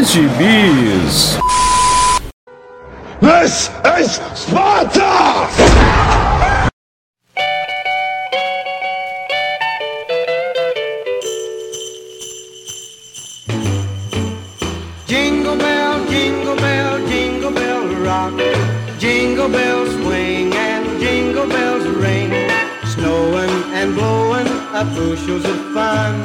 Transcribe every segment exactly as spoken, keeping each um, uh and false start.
Gibis. This is Sparta! Jingle bell, jingle bell, jingle bell rock. Jingle bells swing and jingle bells ring. Snowing and blowing up bushels of fun.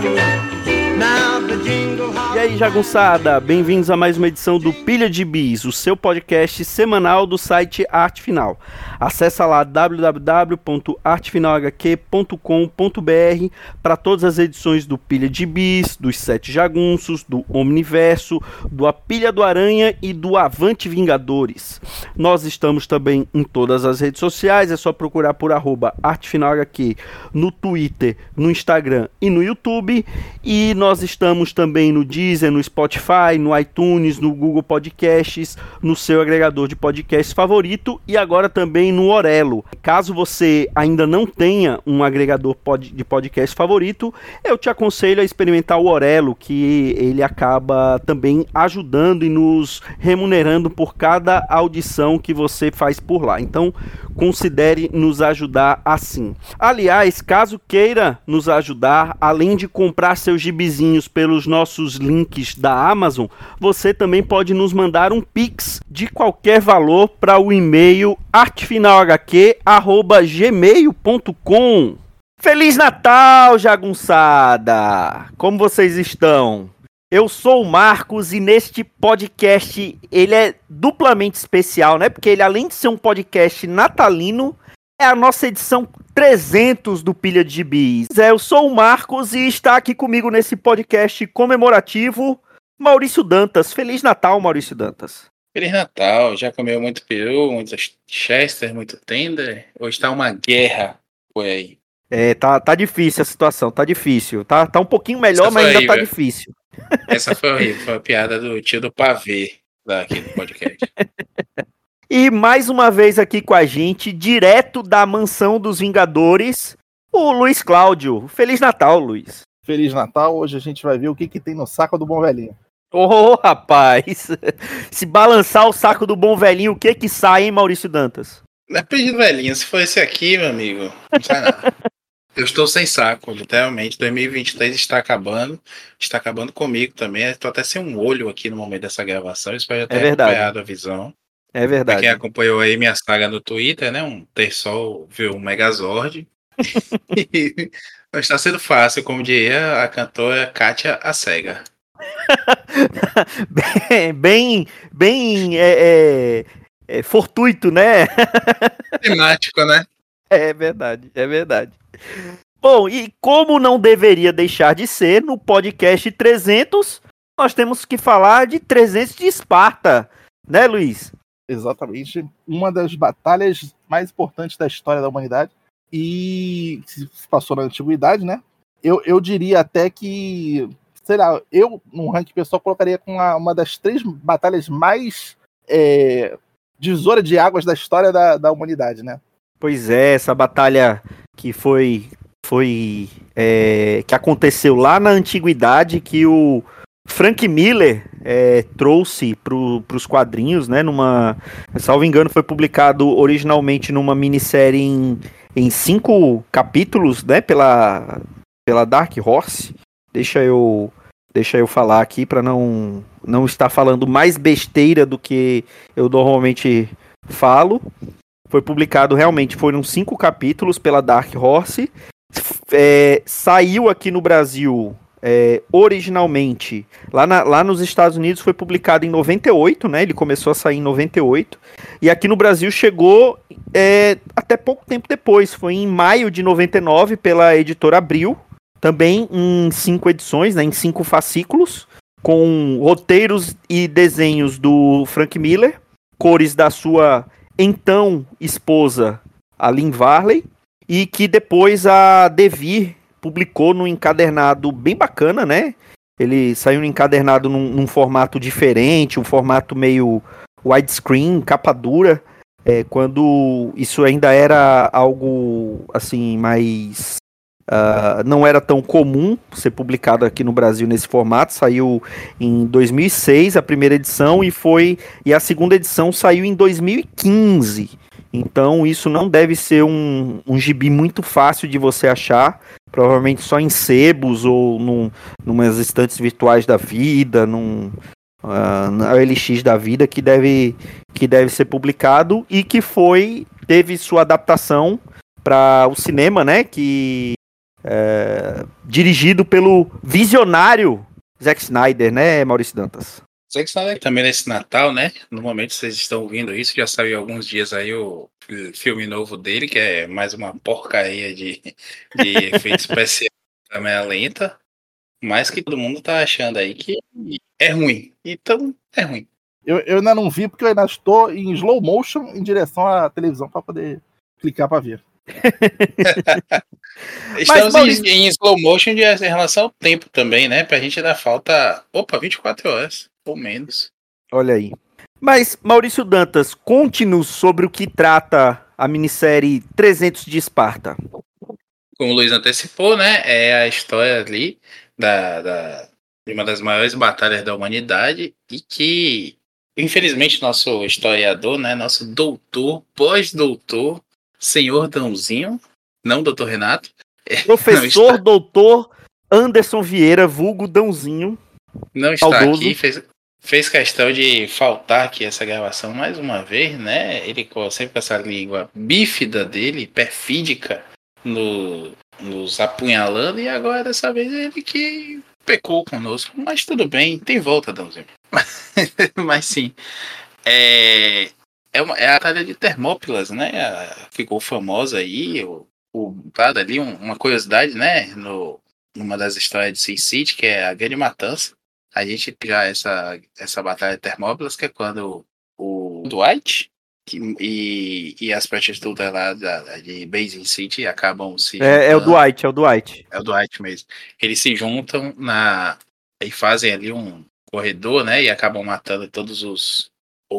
Now the jingle hop. E aí, jagunçada, bem-vindos a mais uma edição do Pilha de Bis, o seu podcast semanal do site Arte Final. Acesse lá w w w ponto arte final h q ponto com ponto b r para todas as edições do Pilha de Bis, dos Sete Jagunços, do Omniverso, do A Pilha do Aranha e do Avante Vingadores. Nós estamos também em todas as redes sociais, é só procurar por arroba artefinalhq no Twitter, no Instagram e no YouTube. E nós estamos também no Deezer, no Spotify, no iTunes, no Google Podcasts, no seu agregador de podcasts favorito e agora também no Orelo. Caso você ainda não tenha um agregador pod- de podcast favorito, eu te aconselho a experimentar o Orelo, que ele acaba também ajudando e nos remunerando por cada audição que você faz por lá. Então, considere nos ajudar assim. Aliás, caso queira nos ajudar, além de comprar seus gibizinhos pelos nossos links da Amazon, você também pode nos mandar um Pix de qualquer valor para o e-mail artefinalhq arroba gmail ponto com. Feliz Natal, jagunçada! Como vocês estão? Eu sou o Marcos e neste podcast ele é duplamente especial, né? Porque ele, além de ser um podcast natalino, é a nossa edição trezentos do Pilha de Gibis. É, eu sou o Marcos e está aqui comigo nesse podcast comemorativo Maurício Dantas. Feliz Natal, Maurício Dantas. Feliz Natal. Já comeu muito peru, muito Chester, muito tender? Ou está uma guerra por aí? É, tá, tá difícil a situação, tá difícil. Tá, tá um pouquinho melhor, mas ainda tá difícil. Essa foi horrível, foi a piada do tio do pavê daqui do podcast. E mais uma vez aqui com a gente, direto da Mansão dos Vingadores, o Luiz Cláudio. Feliz Natal, Luiz. Feliz Natal, hoje a gente vai ver o que, que tem no saco do bom velhinho. Ô, oh, rapaz, se balançar o saco do bom velhinho, o que que sai, hein, Maurício Dantas? Depende do velhinho, se for esse aqui, meu amigo, não sai nada. Eu estou sem saco, literalmente, dois mil e vinte e três está acabando, está acabando comigo também, estou até sem um olho aqui no momento dessa gravação, espero já ter é acompanhado a visão. É verdade. Pra quem acompanhou aí minha saga no Twitter, né? Um Terçol viu um Megazord. E não está sendo fácil, como diria a cantora Kátia a Cega. bem, bem, bem é, é, é, fortuito, né? Temático, né? É verdade, é verdade. Bom, e como não deveria deixar de ser, no podcast trezentos, nós temos que falar de trezentos de Esparta, né, Luiz? Exatamente, uma das batalhas mais importantes da história da humanidade e se passou na antiguidade, né? Eu, eu diria até que, sei lá, eu no ranking pessoal colocaria com uma, uma das três batalhas mais é, divisora de águas da história da, da humanidade, né? Pois é, essa batalha que foi, foi é, que aconteceu lá na antiguidade, que o Frank Miller é, trouxe para os quadrinhos, né? Numa, salvo engano, foi publicado originalmente numa minissérie em, em cinco capítulos, né? Pela, pela Dark Horse. Deixa eu, deixa eu falar aqui para não, não estar falando mais besteira do que eu normalmente falo. Foi publicado realmente, foram cinco capítulos pela Dark Horse. É, saiu aqui no Brasil. É, originalmente, lá, na, lá nos Estados Unidos foi publicado em noventa e oito, né? Ele começou a sair em noventa e oito. E aqui no Brasil chegou é, até pouco tempo depois. Foi em maio de noventa e nove pela editora Abril. Também em cinco edições, né? Em cinco fascículos. Com roteiros e desenhos do Frank Miller. Cores da sua então esposa, a Lynn Varley. E que depois a Devir publicou num encadernado bem bacana, né? Ele saiu no encadernado num, num formato diferente, um formato meio widescreen, capa dura, é, quando isso ainda era algo, assim, mais Uh, não era tão comum ser publicado aqui no Brasil nesse formato. Saiu em dois mil e seis a primeira edição e foi e a segunda edição saiu em dois mil e quinze. Então isso não deve ser um, um gibi muito fácil de você achar, provavelmente só em sebos ou num, numas estantes virtuais da vida, num, uh, na L X da vida, que deve, que deve ser publicado e que foi, teve sua adaptação para o cinema, né, que é, dirigido pelo visionário Zack Snyder, né, Maurício Dantas? Zack Snyder também nesse Natal, né? No momento vocês estão ouvindo isso, já saiu há alguns dias aí o filme novo dele, que é mais uma porcaria de, de efeitos especiais câmera lenta, mas que todo mundo tá achando aí que é ruim. Então, é ruim. Eu, eu ainda não vi, porque eu ainda estou em slow motion em direção à televisão para poder clicar para ver. Estamos Mas, em, em slow motion de, em relação ao tempo também, né? Pra gente dar falta, opa, vinte e quatro horas, ou menos. Olha aí. Mas, Maurício Dantas, conte-nos sobre o que trata a minissérie trezentos de Esparta. Como o Luiz antecipou, né? É a história ali da, da, de uma das maiores batalhas da humanidade e que, infelizmente, nosso historiador, né? Nosso doutor, pós-doutor, senhor Dãozinho, não doutor Renato. Professor está... doutor Anderson Vieira, vulgo Dãozinho. Não está saudoso. Aqui, fez, fez questão de faltar aqui essa gravação mais uma vez, né? Ele sempre com essa língua bífida dele, perfídica, no, nos apunhalando, e agora dessa vez ele que pecou conosco. Mas tudo bem, tem volta, Dãozinho. Mas sim, é... É, uma, é a batalha de Termópilas, né? Ficou famosa aí. O, o, ali um, uma curiosidade, né? No, numa das histórias de Sin City, que é a Grande Matança. A gente já essa, essa batalha de Termópilas, que é quando o Dwight que, e, e as prostitutas lá da, de Basin City acabam se juntando. É, é o Dwight, é o Dwight. É o Dwight mesmo. Eles se juntam na e fazem ali um corredor, né? E acabam matando todos os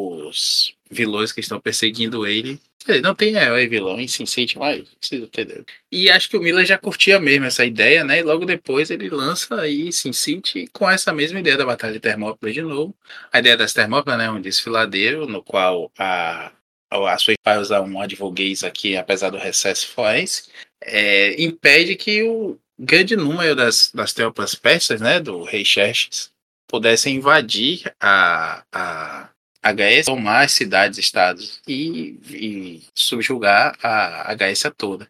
os vilões que estão perseguindo ele. Não tem herói e vilão em Sin City, mas vocês entenderam. E acho que o Miller já curtia mesmo essa ideia, né? E logo depois ele lança aí Sin City com essa mesma ideia da Batalha de Termópilas de novo. A ideia das Termópilas, né? Um desfiladeiro no qual a, a sua vai usar um advoguês aqui, apesar do recesso forense, é, impede que o grande número das, das tropas persas, né? Do rei Xerxes, pudessem invadir a... a a Grécia, tomar as cidades, estados e, e subjugar a, a Grécia toda.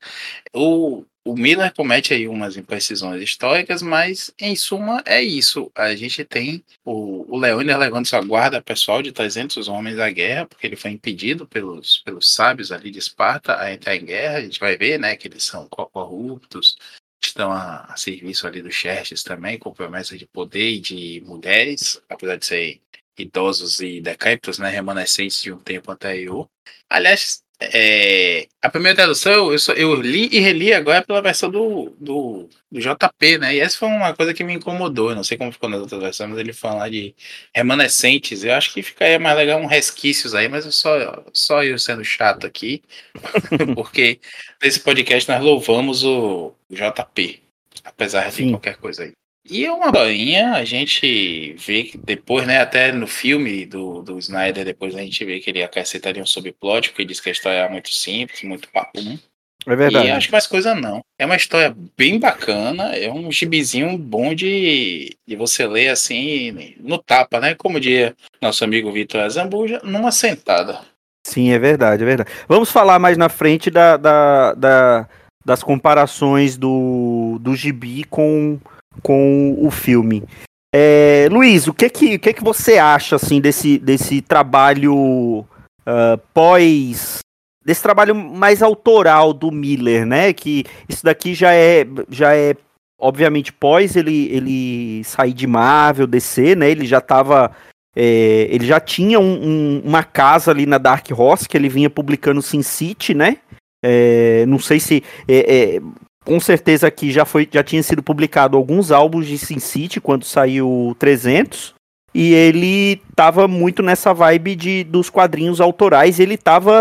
O, o Miller comete aí umas imprecisões históricas, mas em suma é isso. A gente tem o, o Leônidas levando sua guarda pessoal de trezentos homens à guerra, porque ele foi impedido pelos, pelos sábios ali de Esparta a entrar em guerra. A gente vai ver, né, que eles são corruptos, estão a, a serviço ali do Xerxes também, com promessas de poder e de mulheres, apesar de serem idosos e decrépitos, né, remanescentes de um tempo anterior. Aliás, é, a primeira tradução eu, só, eu li e reli agora pela versão do, do, do J P, né, e essa foi uma coisa que me incomodou. Eu não sei como ficou nas outras versões, mas ele fala de remanescentes. Eu acho que ficaria mais legal um resquícios aí, mas eu só, só eu sendo chato aqui, porque nesse podcast nós louvamos o J P, apesar de Sim. qualquer coisa aí. E é uma historinha, a gente vê que depois, né, até no filme do, do Snyder, depois a gente vê que ele acrescentaria um subplot, porque ele diz que a história é muito simples, muito papum. É verdade. E acho que mais coisa não. É uma história bem bacana, é um gibizinho bom de, de você ler assim, no tapa, né, como diria nosso amigo Vitor Azambuja, numa sentada. Sim, é verdade, é verdade. Vamos falar mais na frente da, da, da, das comparações do, do gibi com... com o filme. É, Luiz, o que que, o que que você acha assim, desse, desse trabalho uh, pós... desse trabalho mais autoral do Miller, né? Que isso daqui já é, já é obviamente pós ele, ele sair de Marvel, D C, né? Ele já tava... É, ele já tinha um, um, uma casa ali na Dark Horse, que ele vinha publicando Sin City, né? É, não sei se... É, é, com certeza que já, foi, já tinha sido publicado alguns álbuns de Sin City quando saiu trezentos, e ele tava muito nessa vibe de, dos quadrinhos autorais, ele tava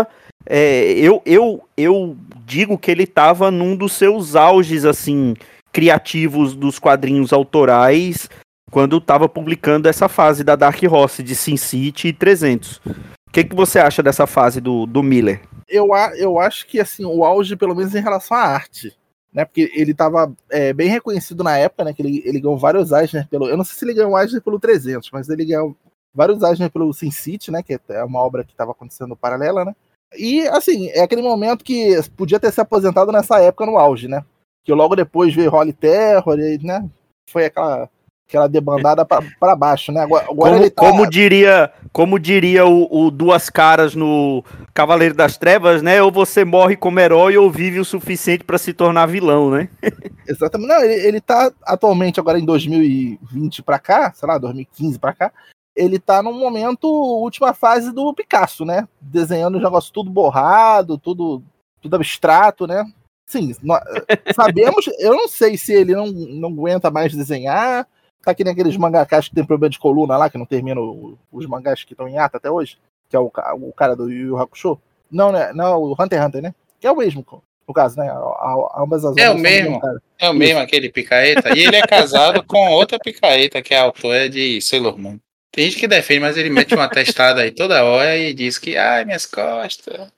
é, eu, eu, eu digo que ele estava num dos seus auges, assim, criativos dos quadrinhos autorais, quando estava publicando essa fase da Dark Horse, de Sin City e trezentos. O que, que você acha dessa fase do, do Miller? Eu, eu acho que, assim, o auge, pelo menos em relação à arte, né, porque ele estava é, bem reconhecido na época, né, que ele, ele ganhou vários Eisner pelo... Eu não sei se ele ganhou Eisner pelo trezentos, mas ele ganhou vários Eisner pelo Sin City, né, que é uma obra que estava acontecendo paralela, né, e, assim, é aquele momento que podia ter se aposentado nessa época no auge, né, que logo depois veio Holy Terror, e, né, foi aquela... aquela debandada pra, pra baixo, né? Agora, agora como, ele tá... como diria, como diria o, o Duas Caras no Cavaleiro das Trevas, né? Ou você morre como herói ou vive o suficiente pra se tornar vilão, né? Exatamente. Não, ele, ele tá atualmente, agora em dois mil e vinte pra cá, sei lá, dois mil e quinze pra cá, ele tá num momento, última fase do Picasso, né? Desenhando os negócios tudo borrado, tudo, tudo abstrato, né? Sim, nós, sabemos, eu não sei se ele não, não aguenta mais desenhar. Tá que nem aqueles mangakás que tem problema de coluna lá, que não terminam os mangás que estão em ata até hoje, que é o, o cara do Yu Yu Hakusho. Não, né? Não, o Hunter x Hunter, né? Que é o mesmo, no caso, né? Ambas as é o mesmo, é o Isso. mesmo aquele picareta. E ele é casado com outra picareta, que é a autora de Sailor Moon. Tem gente que defende, mas ele mete uma testada aí toda hora e diz que, ai, minhas costas.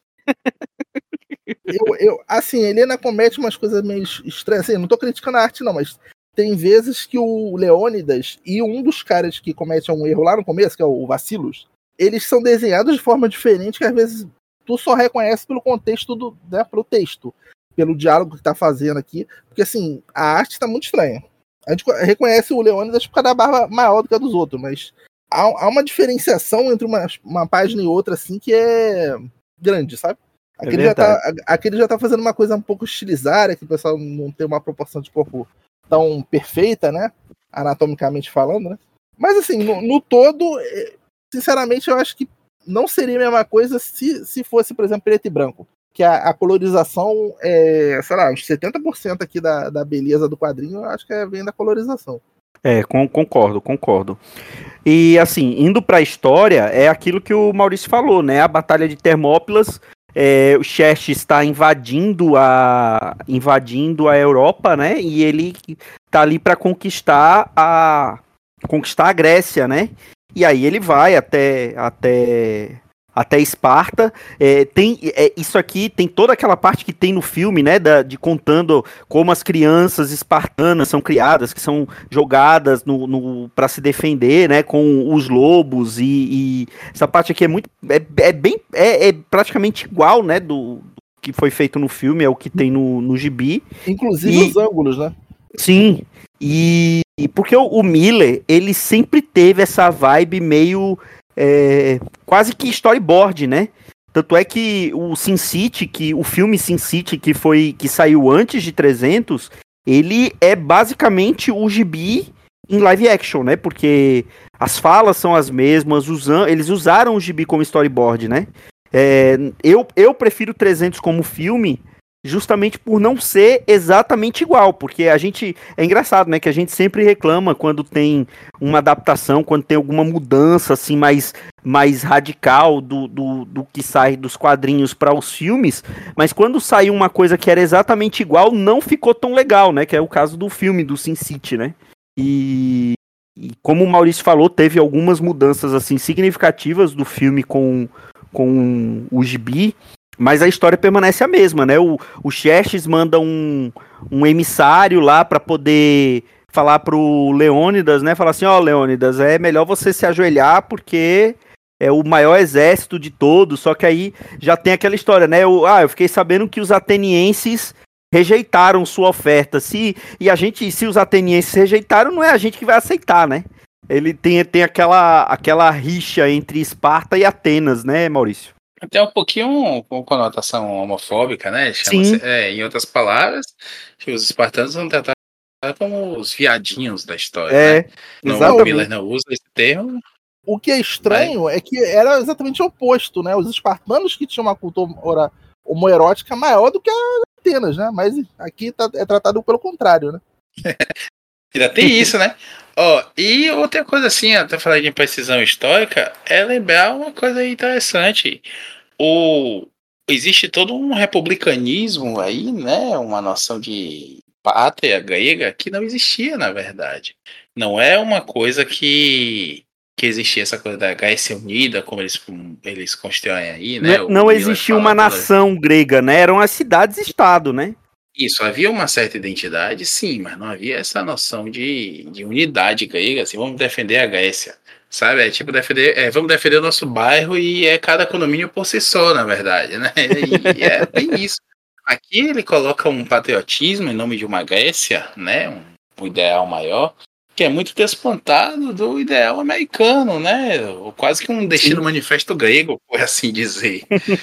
Eu, eu, assim, ele ainda comete umas coisas meio estranhas. Assim, não tô criticando a arte, não, mas tem vezes que o Leônidas e um dos caras que comete um erro lá no começo, que é o Vacilos, eles são desenhados de forma diferente, que às vezes tu só reconhece pelo contexto do, né, pelo texto, pelo diálogo que tá fazendo aqui, porque assim, a arte tá muito estranha. A gente reconhece o Leônidas por causa da barba maior do que a dos outros, mas há, há uma diferenciação entre uma, uma página e outra, assim, que é grande, sabe? Aquele, é já tá, aquele já tá fazendo uma coisa um pouco estilizada, que o pessoal não tem uma proporção de corpo tão perfeita, né? Anatomicamente falando, né? Mas assim, no, no todo, sinceramente, eu acho que não seria a mesma coisa se, se fosse, por exemplo, preto e branco. Que a, a colorização é, sei lá, uns setenta por cento aqui da, da beleza do quadrinho, eu acho que é, vem da colorização. É, com, concordo, concordo. E assim, indo pra história, é aquilo que o Maurício falou, né? A Batalha de Termópilas. É, o Xerxes está invadindo a invadindo a Europa, né? E ele tá ali para conquistar a conquistar a Grécia, né? E aí ele vai até até até Esparta. É, tem é, isso aqui tem toda aquela parte que tem no filme, né? Da, de contando como as crianças espartanas são criadas, que são jogadas no, no para se defender, né? Com os lobos e, e essa parte aqui é muito é, é bem é, é praticamente igual, né? Do, do que foi feito no filme, é o que tem no, no gibi. Inclusive e, os ângulos, né? Sim. E, e porque o, o Miller ele sempre teve essa vibe meio É, quase que storyboard, né? Tanto é que o Sin City, que o filme Sin City, que foi que saiu antes de trezentos, ele é basicamente o gibi em live action, né? Porque as falas são as mesmas, usam, eles usaram o gibi como storyboard, né? É, eu, eu prefiro trezentos como filme, justamente por não ser exatamente igual, porque a gente, é engraçado, né, que a gente sempre reclama quando tem uma adaptação, quando tem alguma mudança, assim, mais, mais radical do, do, do que sai dos quadrinhos para os filmes, mas quando saiu uma coisa que era exatamente igual, não ficou tão legal, né, que é o caso do filme, do Sin City, né, e, e como o Maurício falou, teve algumas mudanças, assim, significativas do filme com, com o gibi, mas a história permanece a mesma, né? O, o Xerxes manda um, um emissário lá para poder falar pro Leônidas, né? Falar assim, ó, oh, Leônidas, é melhor você se ajoelhar porque é o maior exército de todos. Só que aí já tem aquela história, né? Eu, ah, eu fiquei sabendo que os atenienses rejeitaram sua oferta. Se, e a gente, se os atenienses rejeitaram, não é a gente que vai aceitar, né? Ele tem, tem aquela, aquela rixa entre Esparta e Atenas, né, Maurício? Tem um pouquinho com conotação homofóbica, né? Chama-se, é, em outras palavras, os espartanos são tratados como os viadinhos da história, é, né? Não, exatamente. o Miller não usa esse termo. O que é estranho mas... é que era exatamente o oposto, né? Os espartanos que tinham uma cultura homoerótica maior do que a Atenas, né? Mas aqui tá, é tratado pelo contrário, né? Ainda tem isso, né? Ó, e outra coisa assim, até falar de imprecisão histórica, é lembrar uma coisa interessante. O, existe todo um republicanismo aí, né? Uma noção de pátria grega que não existia, na verdade. Não é uma coisa que, que existia, essa coisa da Grécia Unida, como eles, eles constroem aí, né? Não, não existia uma nação toda... grega, né? Eram as cidades-estado, né? Isso, havia uma certa identidade, sim, mas não havia essa noção de, de unidade grega, assim, vamos defender a Grécia, sabe? É tipo, defender, é, vamos defender o nosso bairro e é cada condomínio por si só, na verdade, né? E é bem isso. Aqui ele coloca um patriotismo em nome de uma Grécia, né? Um, um ideal maior, que é muito desplantado do ideal americano, né? Quase que um destino sim. manifesto grego, por assim dizer.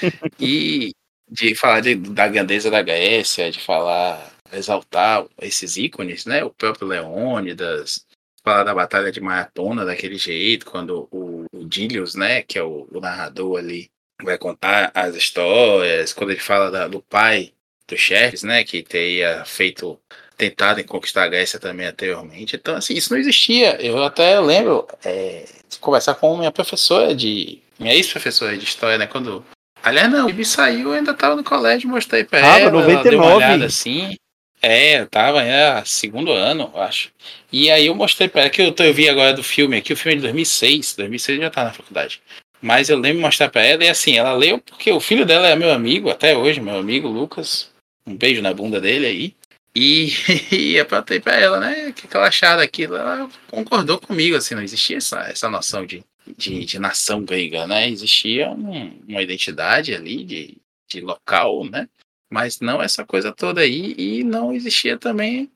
E... de falar de, da grandeza da Grécia, de falar, exaltar esses ícones, né? O próprio Leônidas, falar da Batalha de Maratona daquele jeito, quando o, o Dílios, né? Que é o, o narrador ali, vai contar as histórias, quando ele fala da, do pai do Xerxes, né? Que teria feito, tentado em conquistar a Grécia também anteriormente. Então, assim, isso não existia. Eu até lembro é, de conversar com minha professora de, minha ex-professora de história, né? Quando aliás, não, ele saiu, eu ainda tava no colégio, mostrei pra ah, ela, noventa e nove. Ela deu uma olhada assim. É, eu tava, era segundo ano, eu acho. E aí eu mostrei pra ela, que eu, tô, eu vi agora do filme aqui, o filme é de dois mil e seis, dois mil e seis eu já tava na faculdade. Mas eu lembro de mostrar pra ela, e assim, ela leu porque o filho dela é meu amigo, até hoje, meu amigo Lucas, um beijo na bunda dele aí. E, e eu perguntei pra ela, né, o que, que ela achava daquilo, ela concordou comigo, assim, não existia essa, essa noção de... De, de nação grega, né? Existia um, uma identidade ali de, de local, né? Mas não essa coisa toda aí, e não existia também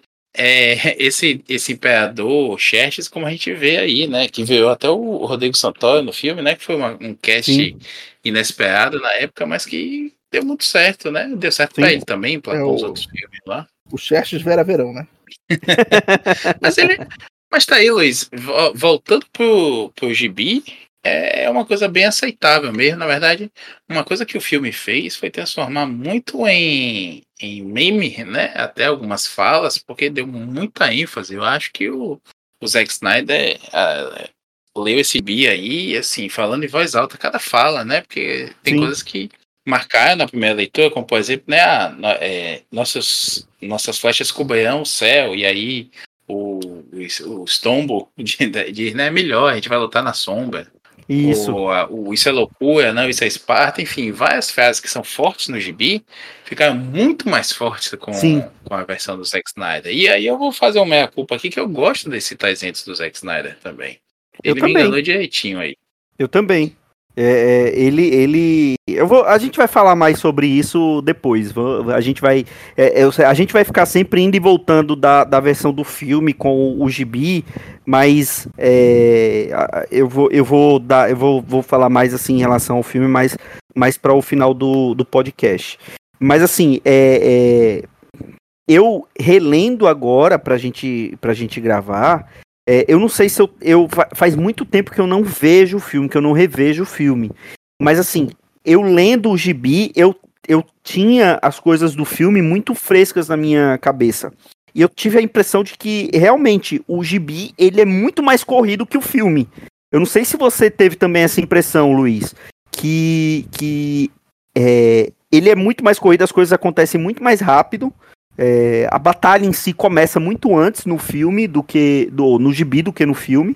é, esse, esse imperador Xerxes, como a gente vê aí, né? Que veio até o Rodrigo Santoro no filme, né? Que foi uma, um cast Sim. inesperado na época, mas que deu muito certo, né? Deu certo Sim. pra ele também, pra é os o... outros filmes lá. O Xerxes Vera Verão, né? Mas ele... Mas tá aí, Luiz, voltando pro, pro gibi, é uma coisa bem aceitável mesmo. Na verdade, uma coisa que o filme fez foi transformar muito em, em meme, né? Até algumas falas, porque deu muita ênfase. Eu acho que o, o Zack Snyder uh, leu esse gibi aí, assim, falando em voz alta cada fala, né? Porque tem Sim. coisas que marcaram na primeira leitura, como por exemplo, né? A, é, nossas, nossas flechas cobrirão o céu, e aí... O, o, o Stombo diz, né, melhor, a gente vai lutar na sombra. Isso. O, a, o Isso é loucura, não, isso é Esparta, enfim, várias frases que são fortes no gibi ficaram muito mais fortes com, com a versão do Zack Snyder. E aí eu vou fazer uma meia-culpa aqui, que eu gosto desse trezentos do Zack Snyder também. Eu Ele também. me enganou direitinho aí. Eu também. É, é, ele, ele, eu vou, a gente vai falar mais sobre isso depois. A gente vai, é, eu, a gente vai ficar sempre indo e voltando da, da versão do filme com o, o gibi, mas é, eu vou, eu vou dar, eu vou, vou falar mais assim em relação ao filme, mais, mais para o final do, do podcast. Mas assim, é, é, eu relendo agora pra gente, pra gente gravar. É, eu não sei se eu, eu... Faz muito tempo que eu não vejo o filme, que eu não revejo o filme. Mas assim, eu lendo o gibi, eu, eu tinha as coisas do filme muito frescas na minha cabeça. E eu tive a impressão de que, realmente, o gibi, ele é muito mais corrido que o filme. Eu não sei se você teve também essa impressão, Luiz, que, que é, ele é muito mais corrido, as coisas acontecem muito mais rápido. É, a batalha em si começa muito antes no filme do que do, no gibi do que no filme,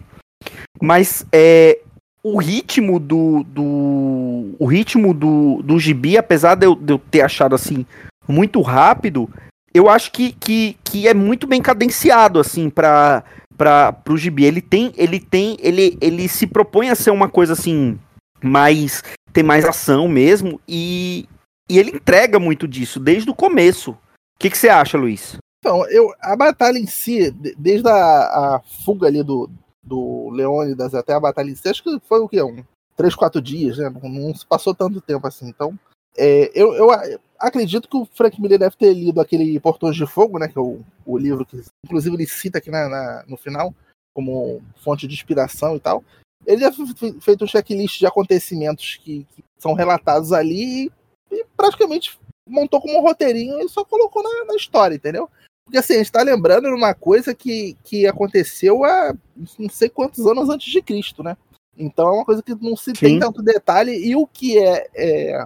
mas é, o ritmo do, do o ritmo do, do gibi, apesar de eu, de eu ter achado assim muito rápido, eu acho que, que, que é muito bem cadenciado assim para para o gibi. Ele tem ele tem ele ele se propõe a ser uma coisa assim mais tem mais ação mesmo e, e ele entrega muito disso desde o começo. O que, que você acha, Luiz? Então, eu, a batalha em si, desde a, a fuga ali do, do Leônidas até a batalha em si, acho que foi o quê? Um, três, quatro dias, né? Não, não se passou tanto tempo assim. Então, é, eu, eu acredito que o Frank Miller deve ter lido aquele Portões de Fogo, né? Que é o, o livro que, inclusive, ele cita aqui na, na, no final, como fonte de inspiração e tal. Ele já fez feito um checklist de acontecimentos que, que são relatados ali e, e praticamente montou como um roteirinho e só colocou na, na história, entendeu? Porque assim, a gente tá lembrando de uma coisa que, que aconteceu há não sei quantos anos antes de Cristo, né? Então é uma coisa que não se Sim. tem tanto detalhe, e o que é, é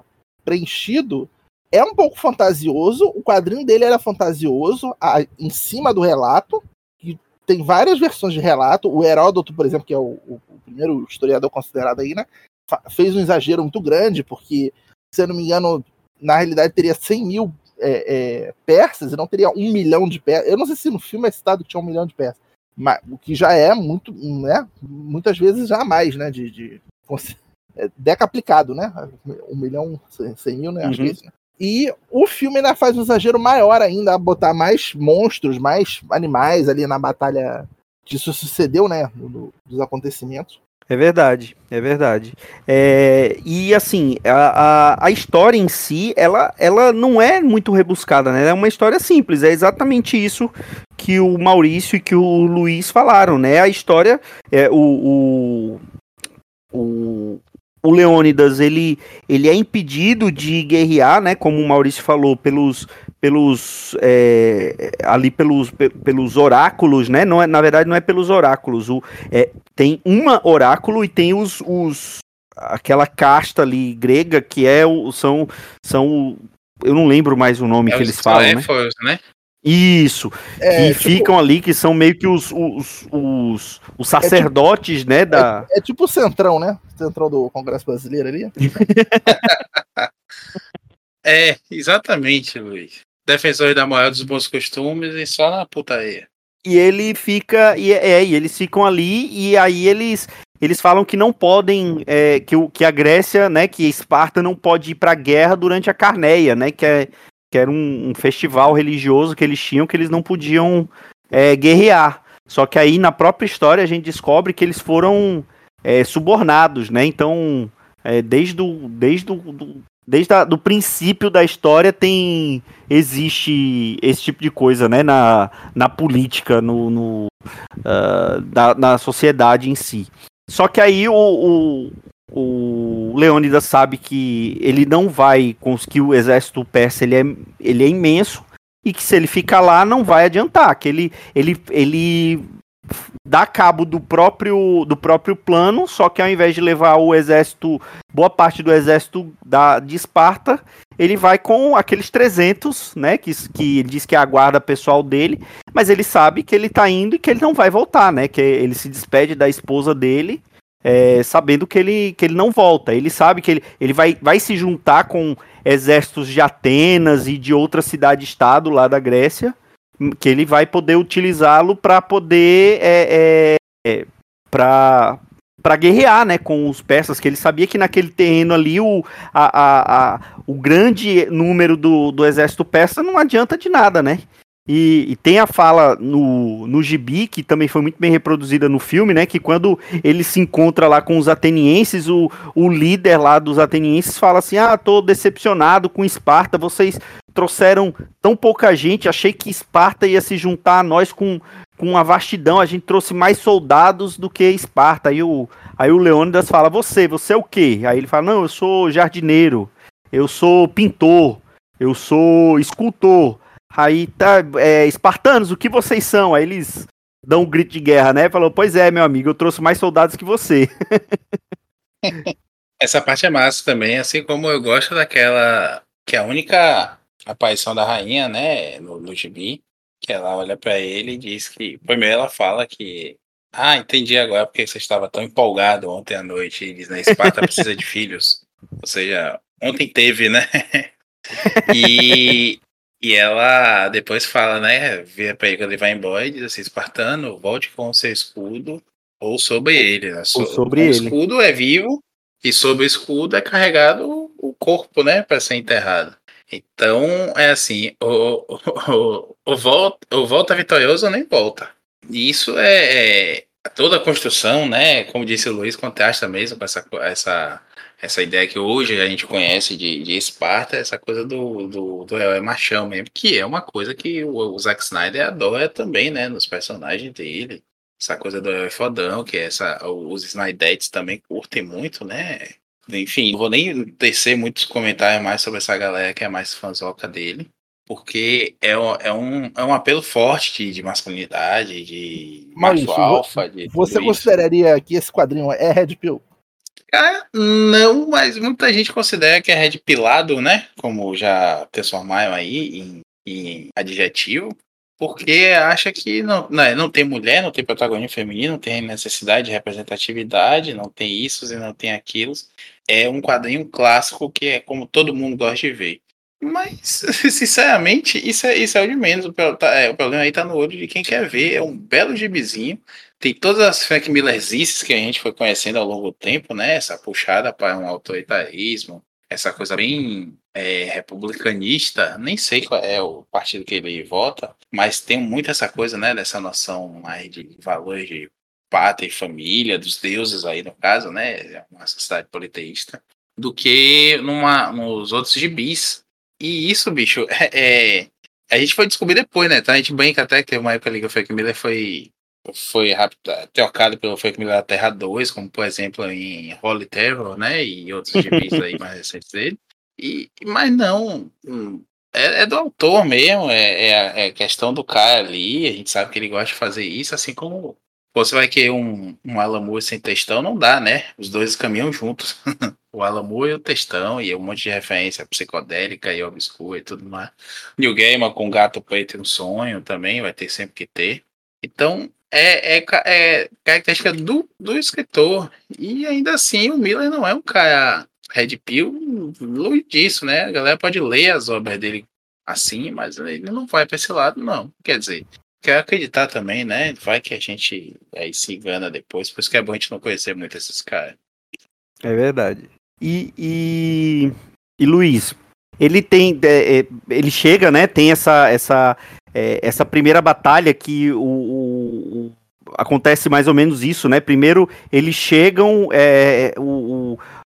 preenchido, é um pouco fantasioso. O quadrinho dele era fantasioso a, em cima do relato, que tem várias versões de relato. O Heródoto, por exemplo, que é o, o, o primeiro historiador considerado aí, né, fez um exagero muito grande, porque, se eu não me engano, na realidade teria cem mil é, é, persas e não teria um milhão de persas. Eu não sei se no filme é citado que tinha um milhão de persas, mas, o que já é muito, né, muitas vezes já mais, né, de, de é, decaplicado, né, um milhão, cem mil, né, uhum. acho que é isso, né? E o filme ainda faz um exagero maior ainda, a botar mais monstros, mais animais ali na batalha que isso sucedeu, né, no, dos acontecimentos. É verdade, é verdade. É, e assim, a, a, a história em si, ela, ela não é muito rebuscada, né? É uma história simples, é exatamente isso que o Maurício e que o Luiz falaram, né? A história, é, o, o, o, o Leônidas, ele, ele é impedido de guerrear, né? Como o Maurício falou, pelos... pelos é, ali pelos, pelos oráculos, né? Não é, na verdade não é pelos oráculos, o, é, tem uma oráculo e tem os, os aquela casta ali grega que é o, são, são eu não lembro mais o nome é que eles falam, éforos, né? né? Isso, é, que tipo, ficam ali, que são meio que os, os, os, os sacerdotes, é tipo, né? Da... É, é tipo o Centrão, né? Centrão do Congresso Brasileiro ali. É, exatamente, Luiz. Defensores da moral dos bons costumes e só na putaria. E ele fica, e, é, e eles ficam ali, e aí eles, eles falam que não podem, é, que, o, que a Grécia, né, que Esparta não pode ir pra guerra durante a Carneia, né, que, é, que era um, um festival religioso que eles tinham, que eles não podiam é, guerrear. Só que aí na própria história a gente descobre que eles foram é, subornados, né, então é, desde o, desde o, do, Desde o princípio da história tem existe esse tipo de coisa, né, na, na política, no, no, uh, da, na sociedade em si. Só que aí o, o, o Leônidas sabe que ele não vai conseguir, o exército persa ele é, ele é imenso, e que se ele ficar lá não vai adiantar, que ele, ele, ele dá cabo do próprio, do próprio plano, só que ao invés de levar o exército, boa parte do exército da, de Esparta, ele vai com aqueles trezentos, né, que, que ele diz que é a guarda pessoal dele, mas ele sabe que ele tá indo e que ele não vai voltar, né, que ele se despede da esposa dele, é, sabendo que ele, que ele não volta. Ele sabe que ele, ele vai, vai se juntar com exércitos de Atenas e de outra cidade-estado lá da Grécia, que ele vai poder utilizá-lo para poder é, é, para para guerrear, né, com os persas, que ele sabia que naquele terreno ali o, a, a, a, o grande número do, do exército persa não adianta de nada, né? E, e tem a fala no, no gibi, que também foi muito bem reproduzida no filme, né, que quando ele se encontra lá com os atenienses, o, o líder lá dos atenienses fala assim, ah, tô decepcionado com Esparta, vocês trouxeram tão pouca gente, achei que Esparta ia se juntar a nós com, com a vastidão, a gente trouxe mais soldados do que Esparta. Aí o, aí o Leônidas fala, você, você é o quê? Aí ele fala, não, eu sou jardineiro, eu sou pintor, eu sou escultor. Aí tá, é, espartanos, o que vocês são? Aí eles dão um grito de guerra, né? Falou, pois é, meu amigo, eu trouxe mais soldados que você. Essa parte é massa também, assim como eu gosto daquela, que é a única aparição da rainha, né, no, no gibi, que ela olha pra ele e diz que, primeiro ela fala que, ah, entendi agora porque você estava tão empolgado ontem à noite, e diz, né, Esparta precisa de filhos, ou seja, ontem teve, né, e... E ela depois fala, né, vira pra ele quando ele vai embora e diz assim, espartano, volte com o seu escudo ou sobre ele, né? So, sobre com ele. O escudo é vivo e sobre o escudo é carregado o corpo, né, para ser enterrado. Então, é assim, o, o, o, o, volta, o volta vitorioso ou nem volta. E isso é, é toda a construção, né, como disse o Luiz, contrasta mesmo com essa... essa Essa ideia que hoje a gente conhece de, de Esparta, essa coisa do, do, do herói machão mesmo, que é uma coisa que o, o Zack Snyder adora também, né, nos personagens dele. Essa coisa do herói fodão, que é essa, os Snydettes também curtem muito, né. Enfim, não vou nem tecer muitos comentários mais sobre essa galera que é mais fãzoca dele, porque é, é, um, é um apelo forte de, de masculinidade, de Maurício, macho alfa, de você tudo consideraria isso. Que esse quadrinho é Red Pill? Ah, não, mas muita gente considera que é red pilado, né? Como já transformaram aí em, em adjetivo. Porque acha que não, não, não tem mulher, não tem protagonismo feminino, não tem necessidade de representatividade, não tem isso e não tem aquilo. É um quadrinho clássico que é como todo mundo gosta de ver. Mas, sinceramente, isso é, isso é o de menos. O, é, o problema aí tá no olho de quem quer ver. É um belo gibizinho. Tem todas as Frank Millerzices que a gente foi conhecendo ao longo do tempo, né? Essa puxada para um autoritarismo, essa coisa bem é, republicanista, nem sei qual é o partido que ele vota, mas tem muito essa coisa, né, dessa noção mais de valores de pátria e família, dos deuses aí no caso, né, uma sociedade politeísta, do que numa, nos outros gibis. E isso, bicho, é, é, a gente foi descobrir depois, né, tá? A gente brinca até que teve uma época ali que o Frank Miller foi foi rápido, trocado pelo Frank Miller da Terra dois, como por exemplo em Holy Terror, né, e outros gibis aí mais recentes dele. E, mas não, é, é do autor mesmo, é, é, é questão do cara ali, a gente sabe que ele gosta de fazer isso, assim como você vai querer um, um Alan Moore sem textão, não dá, né? Os dois caminham juntos, o Alan Moore e o textão, e um monte de referência psicodélica e obscura e tudo mais. Neil Gaiman com Gato Preto e um Sonho também, vai ter sempre que ter. Então, é, é, é característica do, do escritor, e ainda assim o Miller não é um cara Red Pill, longe disso, né? A galera pode ler as obras dele assim, mas ele não vai para esse lado, não. Quer dizer, quero acreditar também, né? Vai que a gente aí se engana depois, por isso que é bom a gente não conhecer muito esses caras. É verdade. E, e, e Luiz, ele tem, é, ele chega, né? Tem essa, essa, é, essa primeira batalha que o, o, o, acontece mais ou menos isso, né? Primeiro eles chegam, é, o,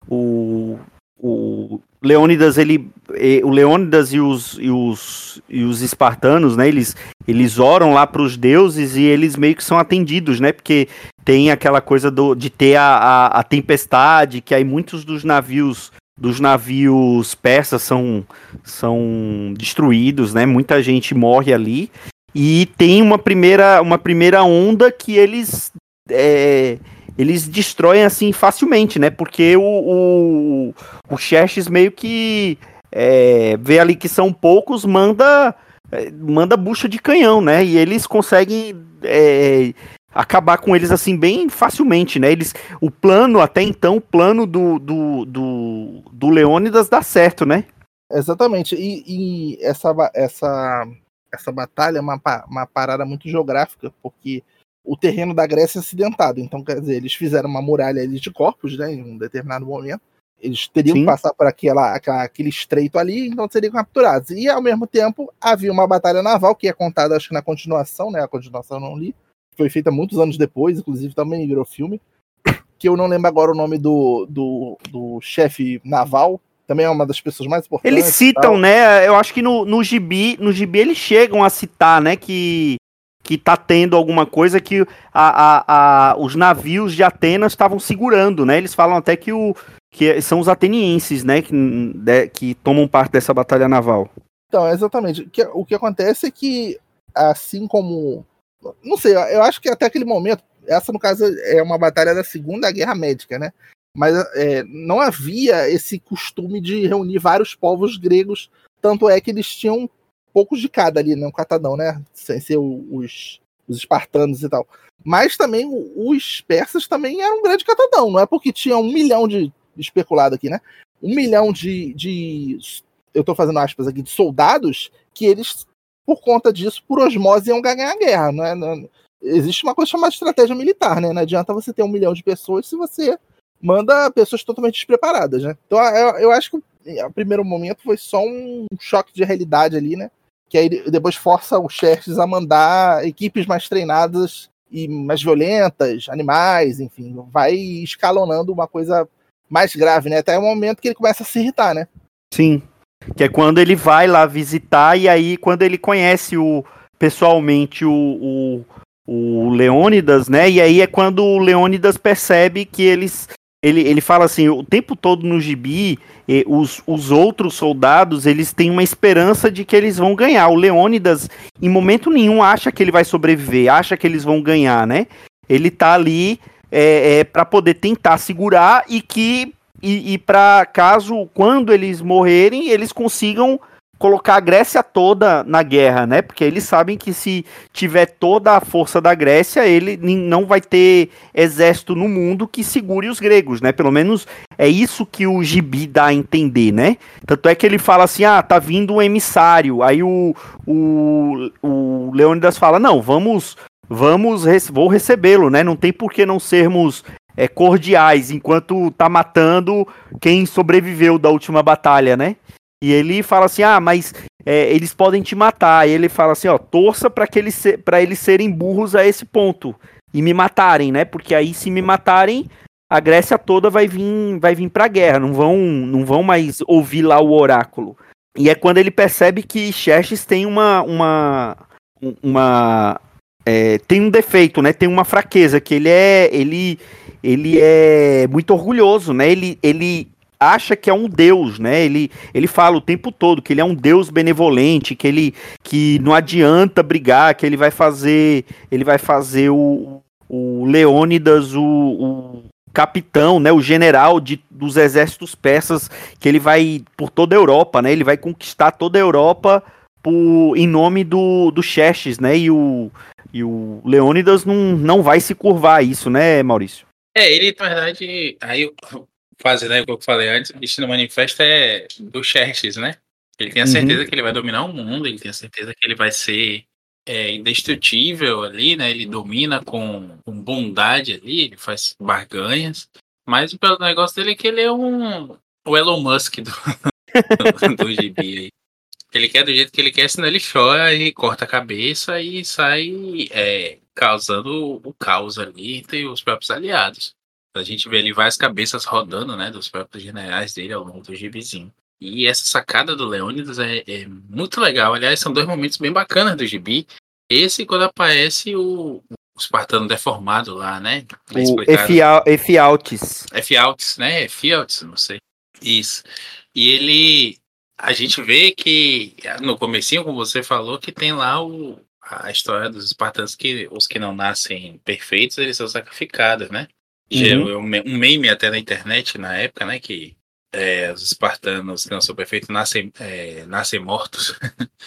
o, o Leônidas, ele, o Leônidas e os, e os, e os espartanos, né? Eles, eles oram lá para os deuses e eles meio que são atendidos, né? Porque tem aquela coisa do, de ter a, a, a tempestade, que aí muitos dos navios dos navios persas são, são destruídos, né? Muita gente morre ali. E tem uma primeira, uma primeira onda que eles, é, eles destroem assim facilmente, né? Porque o, o, o Xerxes meio que é, vê ali que são poucos, manda, manda bucha de canhão, né? E eles conseguem é, acabar com eles assim bem facilmente, né? Eles, o plano, até então, o plano do, do, do, do Leônidas dá certo, né? Exatamente. E, e essa, essa, essa batalha é uma, uma parada muito geográfica, porque o terreno da Grécia é acidentado. Então, quer dizer, eles fizeram uma muralha ali de corpos, né? Em um determinado momento. Eles teriam Sim. que passar por aquela, aquela, aquele estreito ali, então seriam capturados. E, ao mesmo tempo, havia uma batalha naval, que é contada, acho que na continuação, né? A continuação eu não li. Foi feita muitos anos depois, inclusive também virou filme, que eu não lembro agora o nome do, do, do chefe naval, também é uma das pessoas mais importantes. Eles citam, né, eu acho que no, no gibi, no gibi eles chegam a citar, né, que, que tá tendo alguma coisa que a, a, a, os navios de Atenas estavam segurando, né, eles falam até que, o, que são os atenienses, né, que, de, que tomam parte dessa batalha naval. Então, exatamente, o que, o que acontece é que, assim como... Não sei, eu acho que até aquele momento, essa no caso é uma batalha da Segunda Guerra Médica, né? Mas é, não havia esse costume de reunir vários povos gregos, tanto é que eles tinham poucos de cada ali, né? Um catadão, né? Sem ser os, os espartanos e tal. Mas também os persas também eram um grande catadão, não é porque tinha um milhão de, especulado aqui, né? Um milhão de, de eu tô fazendo aspas aqui, de soldados que eles... por conta disso, por osmose, iam ganhar a guerra. Não é? Não, existe uma coisa chamada estratégia militar, né? Não adianta você ter um milhão de pessoas se você manda pessoas totalmente despreparadas, né? Então, eu, eu acho que o primeiro momento foi só um choque de realidade ali, né? Que aí depois força o Xerxes a mandar equipes mais treinadas e mais violentas, animais, enfim. Vai escalonando uma coisa mais grave, né? Até o momento que ele começa a se irritar, né? Sim. Que é quando ele vai lá visitar e aí quando ele conhece o, pessoalmente o, o, o Leônidas, né? E aí é quando o Leônidas percebe que eles... Ele, ele fala assim, o tempo todo no gibi, eh, os, os outros soldados, eles têm uma esperança de que eles vão ganhar. O Leônidas, em momento nenhum, acha que ele vai sobreviver, acha que eles vão ganhar, né? Ele tá ali... é, é, para poder tentar segurar e que e, e para caso, quando eles morrerem, eles consigam colocar a Grécia toda na guerra, né? Porque eles sabem que se tiver toda a força da Grécia, ele não vai ter exército no mundo que segure os gregos, né? Pelo menos é isso que o gibi dá a entender, né? Tanto é que ele fala assim, ah, tá vindo um emissário. Aí o, o, o Leônidas fala, não, vamos, vamos, vou recebê-lo, né? Não tem por que não sermos é, cordiais enquanto tá matando quem sobreviveu da última batalha, né? E ele fala assim, ah, mas é, eles podem te matar. E ele fala assim, ó, torça para que eles, se, pra eles serem burros a esse ponto e me matarem, né? Porque aí se me matarem, a Grécia toda vai vir, vai vir pra guerra, não vão, não vão mais ouvir lá o oráculo. E é quando ele percebe que Xerxes tem uma, uma, uma é, tem um defeito, né? Tem uma fraqueza, que ele é, ele, ele é muito orgulhoso, né? Ele, ele acha que é um deus, né? Ele, ele fala o tempo todo que ele é um deus benevolente, que ele que não adianta brigar, que ele vai fazer, ele vai fazer o, o Leônidas, o, o capitão, né? O general de, dos exércitos persas, que ele vai por toda a Europa, né? Ele vai conquistar toda a Europa por, em nome do, do Xerxes, né? E o, e o Leônidas não, não vai se curvar a isso, né, Maurício? É, ele, na verdade, aí quase, né, o que eu falei antes, o Destino Manifesto é do Xerxes, né? Ele tem a certeza uhum. que ele vai dominar o mundo, ele tem a certeza que ele vai ser é, indestrutível ali, né? Ele domina com, com bondade ali, ele faz barganhas, mas o pelo negócio dele é que ele é um o Elon Musk do, do, do gibi aí. Ele quer do jeito que ele quer, senão ele chora e corta a cabeça e sai é, causando o caos ali entre os próprios aliados. A gente vê ali várias cabeças rodando, né, dos próprios generais dele ao longo do gibizinho. E essa sacada do Leônidas é, é muito legal. Aliás, são dois momentos bem bacanas do gibi. Esse quando aparece o, o espartano deformado lá, né? O Efialtes. Efialtes, né? Efialtes, não sei. Isso. E ele... A gente vê que, no comecinho, como você falou, que tem lá o, a história dos espartanos, que os que não nascem perfeitos, eles são sacrificados, né? Gerou uhum. um meme até na internet na época, né? Que é, os espartanos que não são perfeitos nascem, é, nascem mortos.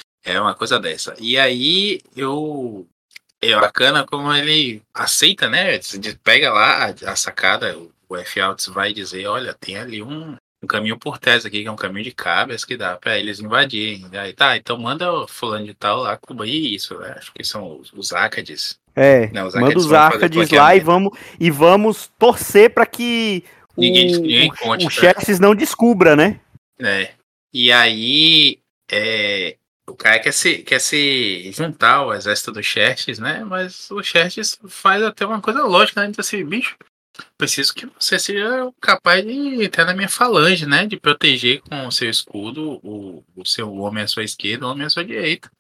É uma coisa dessa. E aí eu é bacana como ele aceita, né? Pega lá a, a sacada, o, o Efialtes vai dizer, olha, tem ali um, um caminho por trás aqui, que é um caminho de cabras que dá para eles invadirem. Aí tá, então manda o fulano de tal lá cobrir isso, né? Acho que são os, os Ácades. É, não, os manda os Ácades lá e vamos, e vamos torcer para que ninguém, o, ninguém o, conte, o Xerxes não descubra, né? É. E aí é, o cara quer se, quer se juntar ao exército do Xerxes, né? Mas o Xerxes faz até uma coisa lógica, né? Então, assim, bicho, preciso que você seja capaz de entrar na minha falange, né? De proteger com o seu escudo o, o seu homem à sua esquerda, o homem à sua direita.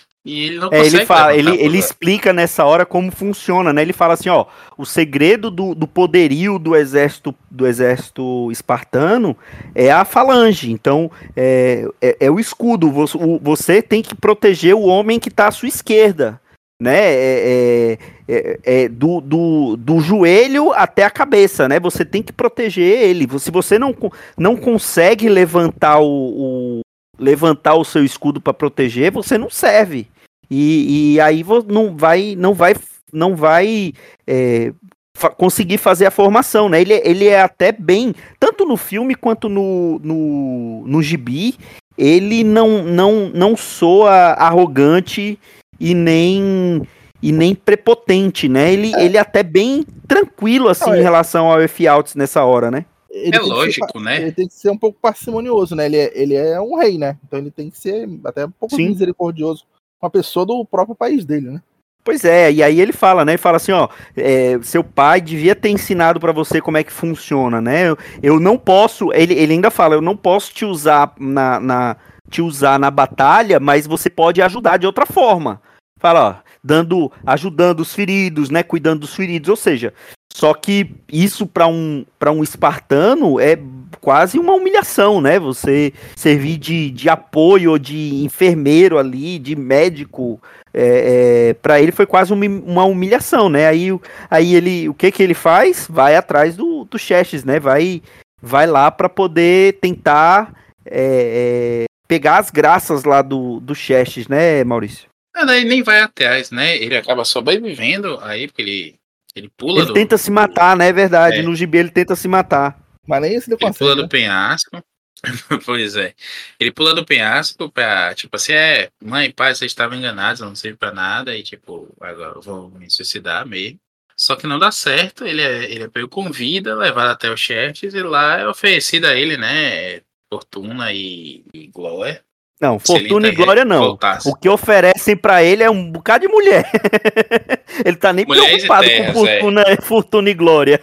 E ele não é, consegue. Ele, fala, ele, ele explica nessa hora como funciona, né? Ele fala assim, ó, o segredo do, do poderio do exército, do exército espartano é a falange. Então, é, é, é o escudo. Você, o, você tem que proteger o homem que está à sua esquerda, né? É, é, é, do, do, do joelho até a cabeça, né? Você tem que proteger ele. Se você não, não consegue levantar o, o levantar o seu escudo para proteger, você não serve. E, e aí não vai, não vai, não vai é, fa- conseguir fazer a formação, né? Ele, ele é até bem, tanto no filme quanto no, no, no gibi, ele não, não, não soa arrogante e nem, e nem prepotente, né? Ele, é. ele é até bem tranquilo assim não, em é... relação ao Efialtes nessa hora, né? Ele é lógico, ser, né? Ele tem que ser um pouco parcimonioso, né? Ele é, ele é um rei, né? Então ele tem que ser até um pouco Sim. misericordioso com a pessoa do próprio país dele, né? Pois é, e aí ele fala, né? Ele fala assim, ó, é, seu pai devia ter ensinado pra você como é que funciona, né? Eu, eu não posso, ele, ele ainda fala, eu não posso te usar na, na, te usar na batalha, mas você pode ajudar de outra forma. Fala, ó, dando, ajudando os feridos, né? Cuidando dos feridos, ou seja, só que isso para um, para um espartano é quase uma humilhação, né? Você servir de, de apoio ou de enfermeiro ali, de médico, é, é, para ele foi quase uma, uma humilhação, né? Aí, aí ele, o que que ele faz? Vai atrás do, do Xerxes, né? Vai, vai lá para poder tentar é, é, pegar as graças lá do, do Xerxes, né, Maurício? Ah, daí nem vai atrás, né? Ele acaba sobrevivendo aí, porque ele, ele pula Ele do... tenta se matar, né? É verdade. É. No gibi ele tenta se matar. Mas nem isso ele Ele consegue. pula né? do penhasco. Pois é. Ele pula do penhasco pra, tipo assim, é, mãe, pai, vocês estavam enganados, eu não serve pra nada, e tipo, agora eu vou me suicidar mesmo. Só que não dá certo, ele é, ele é pego com vida, levado até o Xerxes, e lá é oferecido a ele, né, fortuna e, e glória. Não, Se ele fortuna e ainda glória não. voltasse. O que oferecem pra ele é um bocado de mulher. Ele tá nem Mulheres e preocupado terras, com fortuna, fortuna e glória.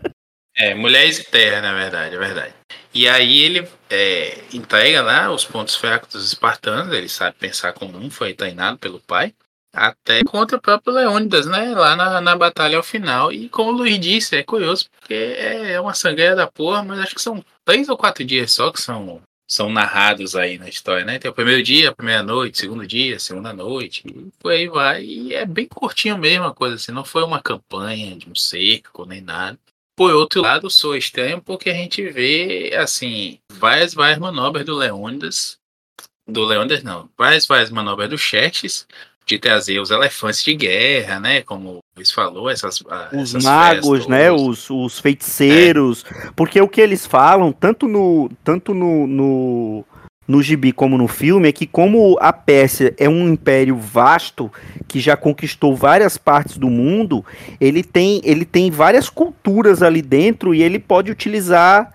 É, mulheres e terra, na verdade, é verdade. E aí ele é, entrega lá os pontos fracos dos espartanos, ele sabe pensar como um, foi treinado pelo pai, até contra o próprio Leônidas, né, lá na, na batalha ao final. E como o Luiz disse, é curioso, porque é uma sangria da porra, mas acho que são três ou quatro dias só que são, são narrados aí na história, né? Tem o primeiro dia, a primeira noite, segundo dia, segunda noite, e por aí vai. E é bem curtinho mesmo a coisa, assim, não foi uma campanha de um cerco, nem nada. Por outro lado, sou estranho porque a gente vê, assim, várias, várias manobras do Leônidas, do Leônidas não, várias, várias manobras do Xerxes, de trazer os elefantes de guerra, né, como o Luiz falou, essas, Os essas magos, né? Os, os feiticeiros. É. Porque o que eles falam, tanto no, tanto no, no, no gibi como no filme, é que como a Pérsia é um império vasto, que já conquistou várias partes do mundo, ele tem, ele tem várias culturas ali dentro e ele pode utilizar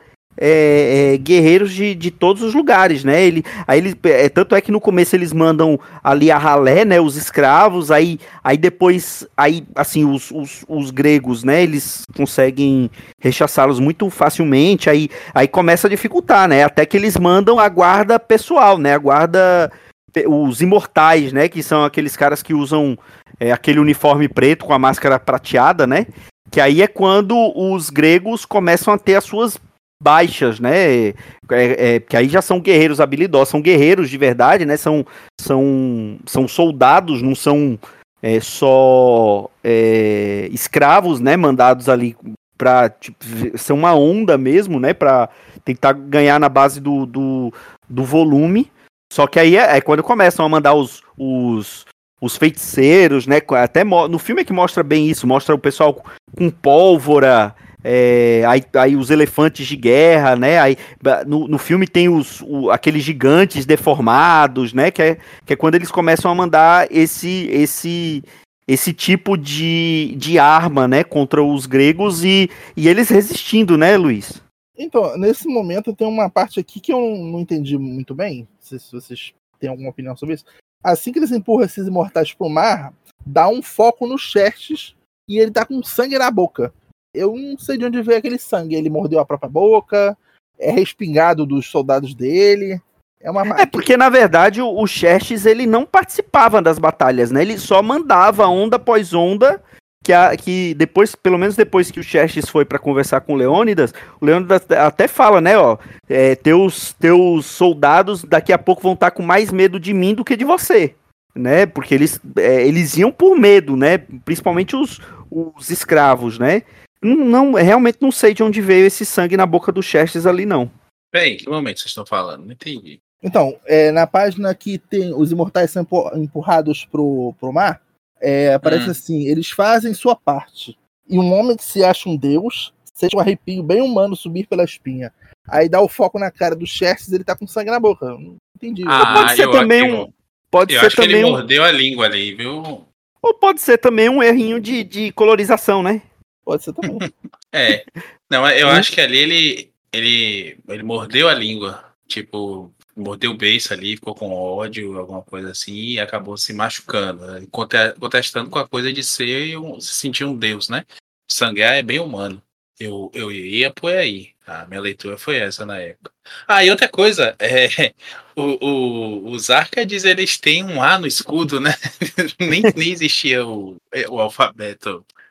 é, é, guerreiros de, de todos os lugares, né? Ele, aí ele, é, tanto é que no começo eles mandam ali a ralé, né? Os escravos, aí, aí depois, aí, assim, os, os, os gregos, né? Eles conseguem rechaçá-los muito facilmente, aí, aí começa a dificultar, né? Até que eles mandam a guarda pessoal, né? A guarda... Os imortais, né? Que são aqueles caras que usam é, aquele uniforme preto com a máscara prateada, né? Que aí é quando os gregos começam a ter as suas baixas, né? É, é, que aí já são guerreiros habilidosos, são guerreiros de verdade, né? São, são, são soldados, não são é, só é, escravos, né? Mandados ali pra tipo, ser uma onda mesmo, né? Pra tentar ganhar na base do, do, do volume. Só que aí é, é quando começam a mandar os, os, os feiticeiros, né? Até no filme é que mostra bem isso, mostra o pessoal com pólvora, é, aí, aí os elefantes de guerra, né? Aí, no, no filme tem os, o, aqueles gigantes deformados, né? Que é, que é quando eles começam a mandar esse, esse, esse tipo de, de arma, né? Contra os gregos e, e eles resistindo, né, Luiz? Então, nesse momento tem uma parte aqui que eu não entendi muito bem. Não sei se vocês têm alguma opinião sobre isso. Assim que eles empurram esses imortais pro mar, dá um foco no Xerxes e ele tá com sangue na boca. Eu não sei de onde veio aquele sangue. Ele mordeu a própria boca, é respingado dos soldados dele. É, uma... é porque, na verdade, o, o Xerxes ele não participava das batalhas, né? Ele só mandava onda após onda. Que, a, que depois, pelo menos depois que o Xerxes foi para conversar com o Leônidas, o Leônidas até fala, né, ó, é, teus, teus soldados daqui a pouco vão estar com mais medo de mim do que de você, né, porque eles, é, eles iam por medo, né, principalmente os, os escravos, né, não, não, realmente não sei de onde veio esse sangue na boca do Xerxes ali, não. Peraí, que momento vocês estão falando? Não entendi. Então, é, na página que tem os imortais são empurrados pro, pro mar, É, aparece hum. assim, eles fazem sua parte. E um homem que se acha um deus, sente um arrepio bem humano subir pela espinha. Aí dá o foco na cara do Xerxes, ele tá com sangue na boca. Não entendi. Ah, pode ser também acho, um. Pode eu ser acho também que ele um... mordeu a língua ali, viu? Ou pode ser também um errinho de, de colorização, né? Pode ser também. É. Não, eu acho que ali ele, ele, ele mordeu a língua. Tipo, mordeu o beiço ali, ficou com ódio, alguma coisa assim, e acabou se machucando, né? Contestando com a coisa de ser um, se sentir um deus, né? Sangrar é bem humano. Eu, eu ia por aí. A minha leitura foi essa na época. Ah, e outra coisa, é, o, o, os Árcades, eles têm um A no escudo, né? nem, nem existia o, o alfabeto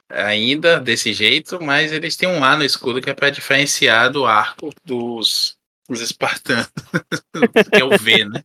ainda desse jeito, mas eles têm um A no escudo que é para diferenciar do arco dos, dos espartanos, que é o V, né?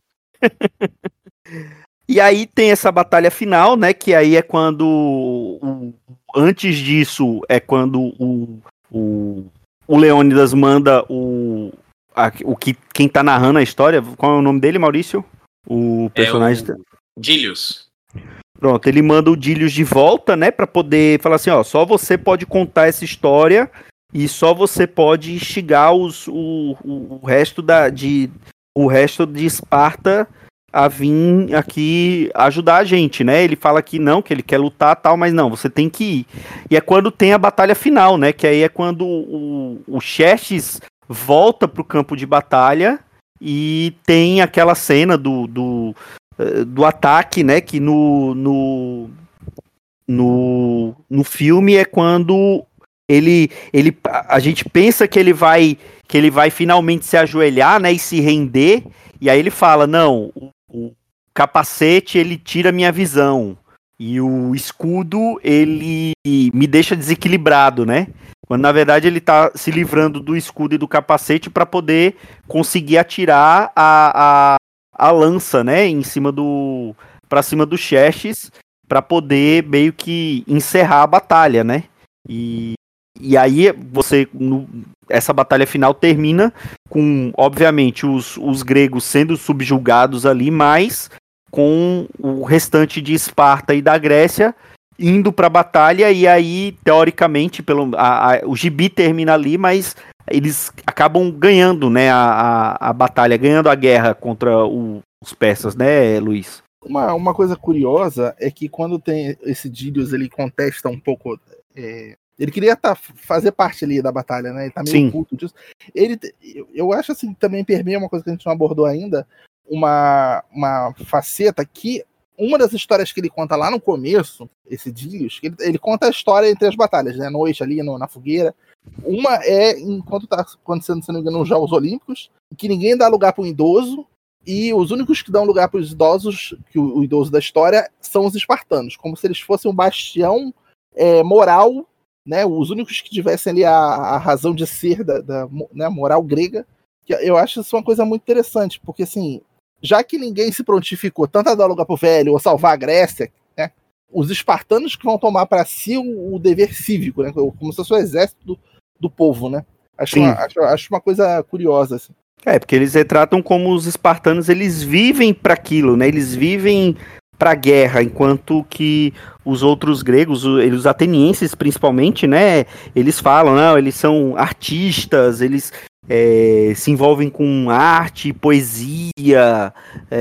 E aí tem essa batalha final, né? Que aí é quando. O, antes disso, é quando o, o, o Leônidas manda o. A, o que, quem tá narrando a história. Qual é o nome dele, Maurício? O personagem. É o Dílios. Pronto, ele manda o Dílios de volta, né? Pra poder falar assim: ó, só você pode contar essa história e só você pode instigar os, o, o, o resto da, de. O resto de Esparta a vir aqui ajudar a gente, né? Ele fala que não, que ele quer lutar tal, mas não, você tem que ir. E é quando tem a batalha final, né? Que aí é quando o, o Xerxes volta pro campo de batalha e tem aquela cena do, do, do ataque, né? Que no, no, no, no filme é quando ele, ele, a gente pensa que ele vai, que ele vai finalmente se ajoelhar, né? E se render. E aí ele fala, não, o, o capacete ele tira minha visão e o escudo ele me deixa desequilibrado, né? Quando na verdade ele tá se livrando do escudo e do capacete para poder conseguir atirar a, a, a lança, né? Em cima do, para cima do Xerxes para poder meio que encerrar a batalha, né? E E aí você no, essa batalha final termina com, obviamente, os, os gregos sendo subjugados ali, mas com o restante de Esparta e da Grécia indo para a batalha, e aí, teoricamente, pelo, a, a, o gibi termina ali, mas eles acabam ganhando, né, a, a, a batalha, ganhando a guerra contra o, os persas, né, Luiz? Uma, uma coisa curiosa é que quando tem esse Dílios, ele contesta um pouco... É... Ele queria tá, fazer parte ali da batalha, né? Ele tá meio Sim. oculto disso. Ele, eu acho assim, também permeia uma coisa que a gente não abordou ainda, uma, uma faceta que, uma das histórias que ele conta lá no começo, esse Dílios, ele, ele conta a história entre as batalhas, né? À noite ali, no, na fogueira. Uma é, enquanto tá acontecendo, se não me engano, nos Jogos Olímpicos, que ninguém dá lugar para um idoso, e os únicos que dão lugar para os idosos, que o, o idoso da história, são os espartanos, como se eles fossem um bastião é, moral, né, os únicos que tivessem ali a, a razão de ser da, da né, moral grega, que eu acho isso uma coisa muito interessante, porque assim, já que ninguém se prontificou tanto a dar lugar pro velho ou salvar a Grécia, né, os espartanos que vão tomar para si o, o dever cívico, né, como se fosse o exército do, do povo, né? Acho uma, acho, acho uma coisa curiosa, assim. É, porque eles retratam como os espartanos, eles vivem para aquilo, né? Eles vivem para a guerra, enquanto que os outros gregos, os atenienses principalmente, né, eles falam, não, eles são artistas, eles é, se envolvem com arte, poesia,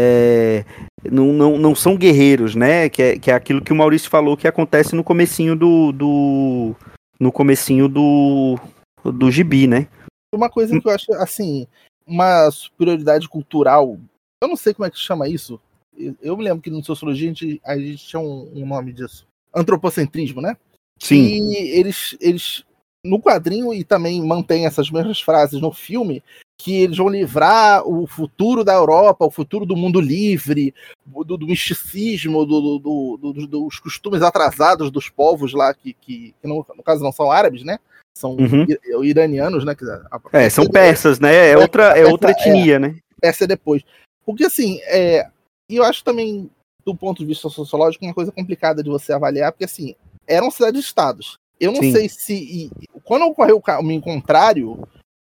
é, não, não, não são guerreiros, né, que é, que é aquilo que o Maurício falou que acontece no comecinho do, do no comecinho do, do gibi, né. Uma coisa que eu acho, assim, uma superioridade cultural, eu não sei como é que chama isso. Eu me lembro que no Sociologia a gente, a gente tinha um, um nome disso. Antropocentrismo, né? Sim. E eles, eles, no quadrinho, e também mantém essas mesmas frases no filme, que eles vão livrar o futuro da Europa, o futuro do mundo livre, do, do misticismo, do, do, do, dos costumes atrasados dos povos lá, que, que, que no, no caso não são árabes, né? São uhum. iranianos, né? É, são persas, né? É outra, é outra etnia, é, né? Pérsia depois. Porque, assim, é... E eu acho também, do ponto de vista sociológico, uma coisa complicada de você avaliar, porque, assim, eram cidades-estados. Eu não Sim. sei se... E, quando ocorreu o caminho contrário,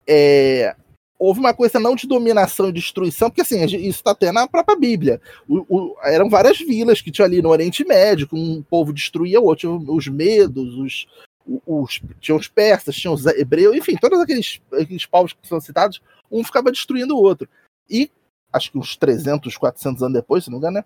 é, houve uma coisa não de dominação e destruição, porque, assim, isso está até na própria Bíblia. O, o, eram várias vilas que tinha ali no Oriente Médio, que um povo destruía o outro. Tinha os medos, os, os, tinha os persas, tinha os hebreus, enfim, todos aqueles, aqueles povos que são citados, um ficava destruindo o outro. E acho que uns trezentos, quatrocentos anos depois, se não me engano, né?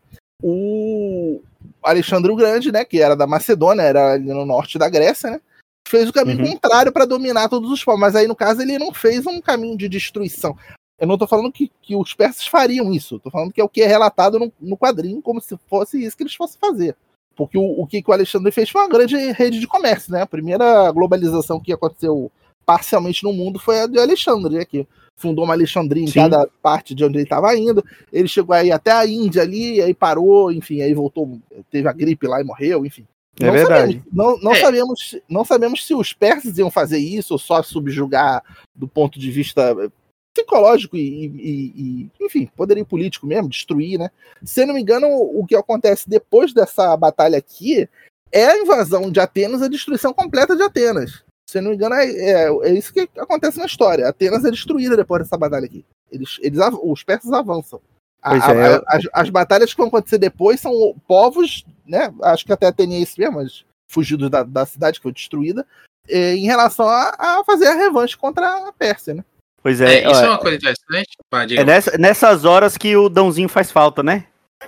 O Alexandre o Grande, né? Que era da Macedônia, era ali no norte da Grécia, né? Fez o caminho uhum. contrário para dominar todos os povos. Mas aí, no caso, ele não fez um caminho de destruição. Eu não tô falando que, que os persas fariam isso. Tô falando que é o que é relatado no, no quadrinho, como se fosse isso que eles fossem fazer. Porque o, o que o Alexandre fez foi uma grande rede de comércio, né? A primeira globalização que aconteceu parcialmente no mundo foi a de Alexandre, né? Que fundou uma Alexandria em Sim. cada parte de onde ele estava indo. Ele chegou aí até a Índia ali, aí parou, enfim, aí voltou, teve a gripe lá e morreu, enfim. É não verdade. Sabemos, não, não, É. sabemos, não sabemos se os persas iam fazer isso ou só subjugar do ponto de vista psicológico e, e, e enfim, poderio político mesmo, destruir, né? Se eu não me engano, o que acontece depois dessa batalha aqui é a invasão de Atenas, a destruição completa de Atenas. Se eu não me engano, é, é, é isso que acontece na história. Atenas é destruída depois dessa batalha aqui. Eles, eles, os persas avançam. A, Pois a, é, a, as, as batalhas que vão acontecer depois são povos, né? Acho que até atenienses mesmo, mas fugidos da, da cidade que foi destruída, eh, em relação a, a fazer a revanche contra a Pérsia, né? Pois É, é, isso ó, é uma coisa interessante. Pá, diga é nessa- nessas horas que o Dãozinho faz falta, né?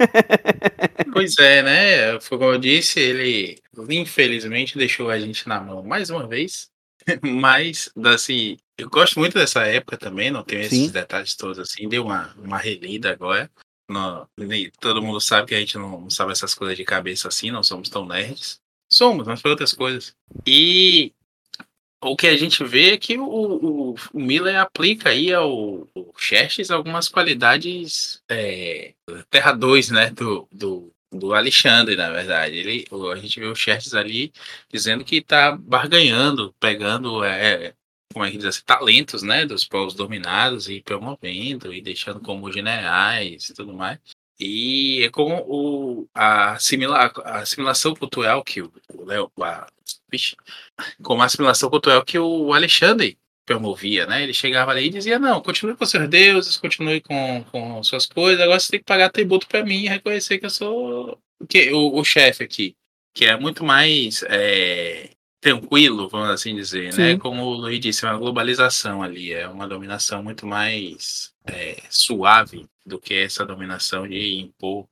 Pois é, né? Foi como eu disse, ele infelizmente deixou a gente na mão mais uma vez. Mas, assim, eu gosto muito dessa época também, não tenho esses Sim. detalhes todos assim. Dei uma, uma relida agora. Não, nem- todo mundo sabe que a gente não sabe essas coisas de cabeça assim, não somos tão nerds. Somos, mas foi outras coisas. E o que a gente vê é que o, o, o Miller aplica aí ao, ao Xerxes algumas qualidades é, Terra dois, né, do, do, do Alexandre, na verdade. Ele, o- a gente vê o Xerxes ali dizendo que está barganhando, pegando, é, como é que diz assim, talentos, né, dos povos dominados e promovendo e deixando como generais e tudo mais. E é como o, a, assimila, a assimilação cultural que o o Léo, a- vixe, como a assimilação cultural que o Alexandre promovia, né? Ele chegava ali e dizia, não, continue com seus deuses, continue com, com suas coisas, agora você tem que pagar tributo para mim e reconhecer que eu sou que, o, o chefe aqui, que é muito mais é, tranquilo, vamos assim dizer, né? Sim. Como o Luiz disse, é uma globalização ali, é uma dominação muito mais é, suave do que essa dominação de impor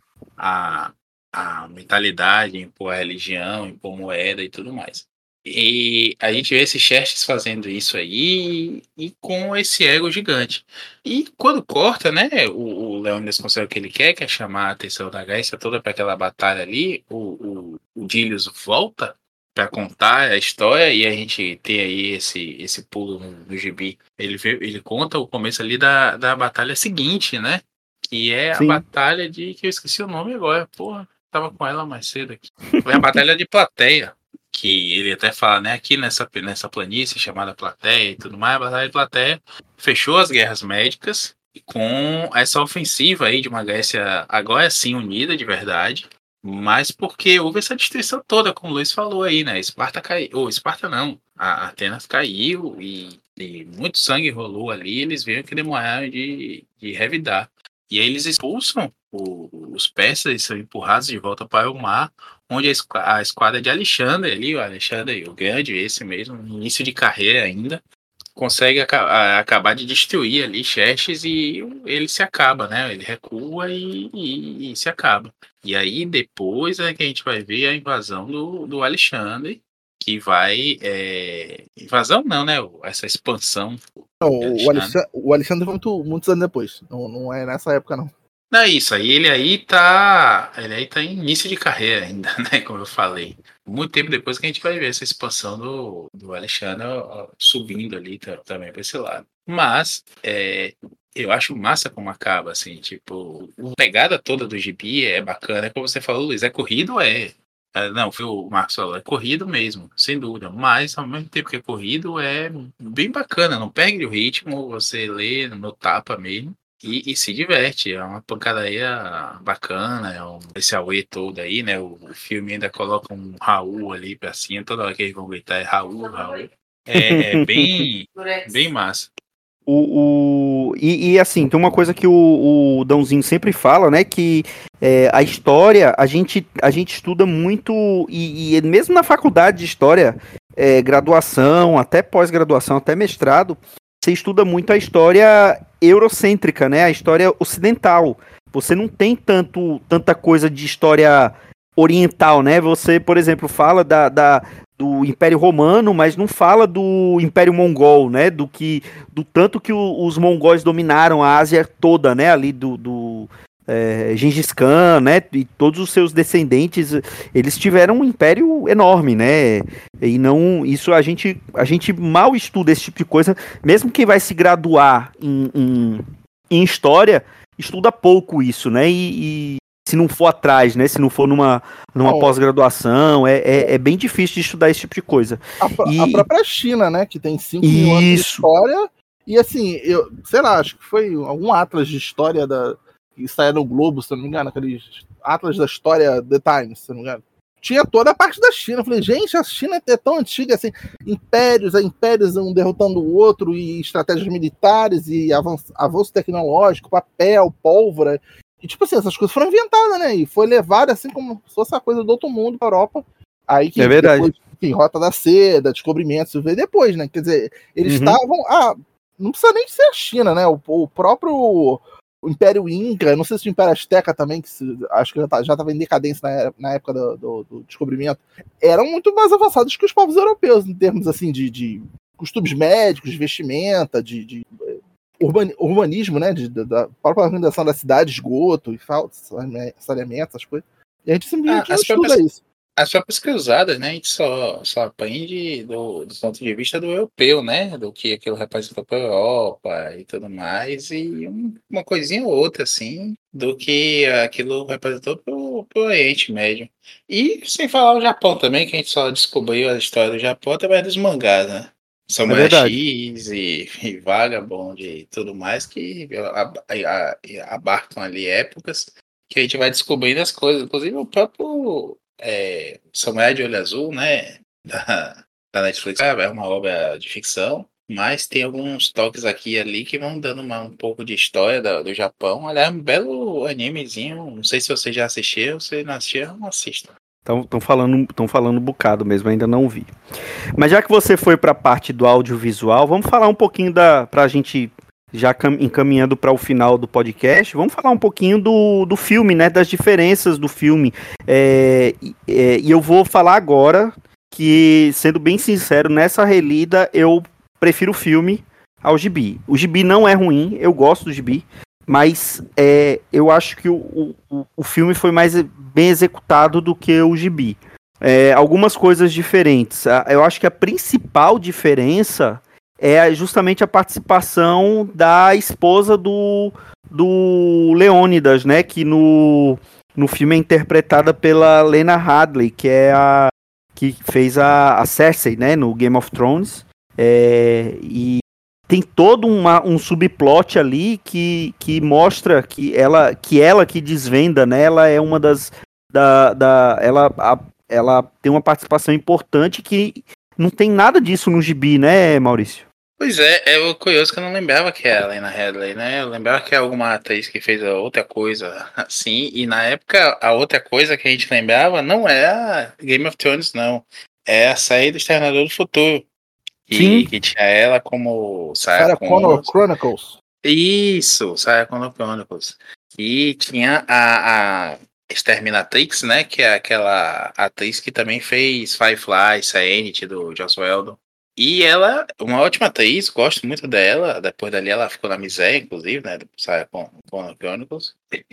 a, a mentalidade, impor a religião, impor moeda e tudo mais. E a gente vê esses Xerxes fazendo isso aí e com esse ego gigante. E quando corta, né, o, o Leônidas consegue o que ele quer, que é chamar a atenção da Grécia toda para aquela batalha ali, o, o, o Dílios volta para contar a história e a gente tem aí esse, esse pulo no, no gibi. Ele, vê, ele conta o começo ali da, da batalha seguinte, né? Que é a Sim. batalha de... que eu esqueci o nome agora. Porra, tava com ela mais cedo aqui. Foi a batalha de Plateia. Que ele até fala, né? Aqui nessa, nessa planície chamada Plateia e tudo mais. A batalha de Plateia fechou as guerras médicas com essa ofensiva aí de uma Grécia agora sim unida de verdade. Mas porque houve essa destruição toda, como o Luiz falou aí, né? Esparta caiu. Ou Esparta não. A Atenas caiu e, e muito sangue rolou ali. Eles viram que demoraram de, de revidar. E aí eles expulsam o, os persas e são empurrados de volta para o mar, onde a, esqu a esquadra de Alexandre, ali, o Alexandre o Grande, esse mesmo, no início de carreira ainda, consegue aca a, acabar de destruir ali Xerxes e ele se acaba, né? Ele recua e, e, e se acaba. E aí depois é que a gente vai ver a invasão do, do Alexandre, que vai... É... Invasão não, né? Essa expansão. Não, o, Alexandre, o Alexandre foi muito, muitos anos depois. Não, não é nessa época, não. Não é isso, aí ele aí tá. Ele aí tá em início de carreira ainda, né? Como eu falei. Muito tempo depois que a gente vai ver essa expansão do, do Alexandre ó, subindo ali tá, também para esse lado. Mas é, eu acho massa como acaba, assim, tipo, a pegada toda do gibi é bacana, é como você falou, Luiz, é corrido, é. É, não, foi o Marcos falou, é corrido mesmo, sem dúvida. Mas ao mesmo tempo que é corrido, é bem bacana, não perde o ritmo, você lê no tapa mesmo. E, e se diverte, é uma pancadaria bacana, é um, esse auê todo aí, né? O, o filme ainda coloca um Raul ali pra cima, toda hora que eles vão gritar é Raul, Raul. É, é bem, bem massa. O, o, e, e assim, tem uma coisa que o, o Dãozinho sempre fala, né? Que é, a história, a gente, a gente estuda muito, e, e mesmo na faculdade de história, é, graduação, até pós-graduação, até mestrado, você estuda muito a história eurocêntrica, né? A história ocidental. Você não tem tanto, tanta coisa de história oriental, né? Você, por exemplo, fala da, da, do Império Romano, mas não fala do Império Mongol, né? Do, que, do tanto que o, os mongóis dominaram a Ásia toda, né? Ali do... do É, Gengis Khan, né, e todos os seus descendentes, eles tiveram um império enorme, né, e não, isso a gente, a gente mal estuda esse tipo de coisa, mesmo quem vai se graduar em, em, em história, estuda pouco isso, né, e, e se não for atrás, né? Se não for numa, numa Não. pós-graduação, é, é, é bem difícil de estudar esse tipo de coisa. A, pró- E- a própria China, né? Que tem cinco mil anos de Isso. história. E assim, eu, sei lá, acho que foi algum atlas de história da. Que saia no Globo, se eu não me engano, aqueles atlas da história The Times, se eu não me engano. Tinha toda a parte da China. Eu falei, gente, a China é tão antiga assim, impérios, a impérios um derrotando o outro, e estratégias militares, e avanço, avanço tecnológico, papel, pólvora. E tipo assim, essas coisas foram inventadas, né? E foi levado assim como se fosse a coisa do outro mundo pra Europa. Aí que É verdade. depois, enfim, Rota da Seda, descobrimentos, isso veio depois, né? Quer dizer, eles Uhum. estavam. Ah, não precisa nem ser a China, né? O, o próprio o Império Inca, não sei se o Império Azteca também, que se- acho que já tá- já estava em decadência na, é- na época do, do- do descobrimento, eram muito mais avançados que os povos europeus, em termos assim de, de costumes médicos, de vestimenta, de, de eh, urbani- urbanismo, né? De, de- da própria organização da cidade, esgoto e falta, saneamento, essas coisas. E a gente simplesmente Ah, não as estuda próprias- isso. As próprias cruzadas, né? A gente só, só aprende do, do ponto de vista do europeu, né? Do que aquilo representou para a Europa e tudo mais, e um- uma coisinha ou outra, assim, do que aquilo representou para o Oriente Médio. E sem falar o Japão também, que a gente só descobriu a história do Japão através dos mangás, né? Samurai verdade. X e, e Vagabond e tudo mais, que a- a- a- abarcam ali épocas que a gente vai descobrindo as coisas, inclusive o próprio é, Samurai de Olho Azul, né, da, da Netflix, é uma obra de ficção, mas tem alguns toques aqui e ali que vão dando uma- um pouco de história da- do Japão. Aliás, é um belo animezinho, não sei se você já assistiu, se não assistiu, não assista. Estão falando, tão falando um bocado mesmo, ainda não vi. Mas já que você foi para a parte do audiovisual, vamos falar um pouquinho da. Para a gente já cam- encaminhando para o final do podcast, vamos falar um pouquinho do, do filme, né? Das diferenças do filme. É, e- é, e eu vou falar agora que, sendo bem sincero, nessa relida eu prefiro o filme ao gibi. O gibi não é ruim, eu gosto do gibi. Mas é, eu acho que o, o, o filme foi mais bem executado do que o gibi. É, algumas coisas diferentes. A- Eu acho que a principal diferença é justamente a participação da esposa do, do Leônidas, né? Que no, no filme é interpretada pela Lena Headey, que é a que fez a, a Cersei, né? No Game of Thrones. É, e tem todo uma, um subplot ali que, que mostra que ela, que ela que desvenda, né? Ela é uma das da, da ela, a- ela tem uma participação importante que não tem nada disso no gibi, né, Maurício? Pois é, é o curioso que eu não lembrava que era a Lena Headey, né? Eu lembrava que é alguma atriz que fez a outra coisa assim, e na época a outra coisa que a gente lembrava não é a Game of Thrones, não. É a série do Exterminador do Futuro. Sim. Que, que tinha ela como Sarah Sarah Connor Connor. Chronicles. Isso, Sarah Connor Chronicles. E tinha a, a Exterminatrix, né? Que é aquela atriz que também fez Firefly, Serenity, do Joss Whedon. E ela, uma ótima atriz, gosto muito dela. Depois dali ela ficou na miséria, inclusive, né? Do Sarah Con- Connor Chronicles.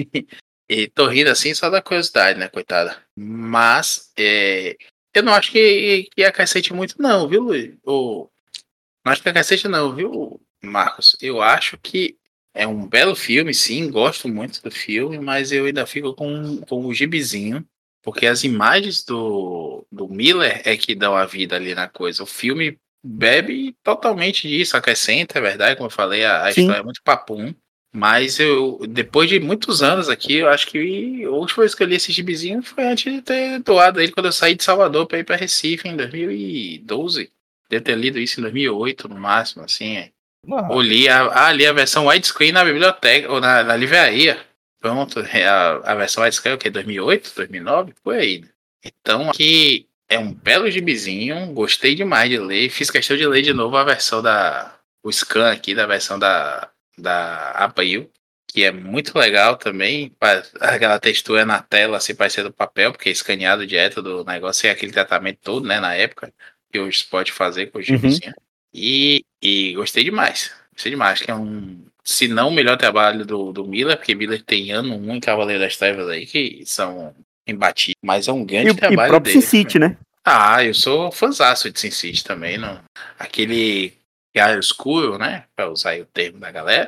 E tô rindo assim só da curiosidade, né, coitada. Mas é, eu não acho que, que acrescente muito, não, viu, Luiz? Ou, não acho que acrescente, não, viu, Marcos? Eu acho que é um belo filme, sim, gosto muito do filme, mas eu ainda fico com, com o gibizinho, porque as imagens do, do Miller é que dão a vida ali na coisa. O filme bebe totalmente disso, acrescenta, é verdade, como eu falei, a, a Sim. história é muito papum. Mas eu, depois de muitos anos aqui, eu acho que a última vez que eu li esse gibizinho foi antes de ter doado ele quando eu saí de Salvador para ir para Recife em dois mil e doze. Devo ter lido isso em dois mil e oito, no máximo, assim. É. Ah, Ou li a, ah, li a versão widescreen na biblioteca, ou na, na livraria. Pronto, é a, a versão widescreen é o quê? dois mil e oito, dois mil e nove? Por aí. Então, aqui é um belo gibizinho, gostei demais de ler. Fiz questão de ler de novo a versão da... o scan aqui da versão da... da Abril, que é muito legal também, pra- aquela textura na tela assim parecendo papel, porque é escaneado direto do negócio, sem aquele tratamento todo, né, na época, que hoje se pode fazer com o gibizinho. E, e gostei demais, gostei demais, acho que é um, se não o melhor trabalho do, do Miller, porque Miller tem Ano um em Cavaleiro das Trevas aí, que são imbatíveis, mas é um grande E, o- e trabalho próprio dele. Sin City, né? Ah, eu sou fãzaço de Sin City também, não? Aquele ar escuro, né? Pra usar aí o termo da galera.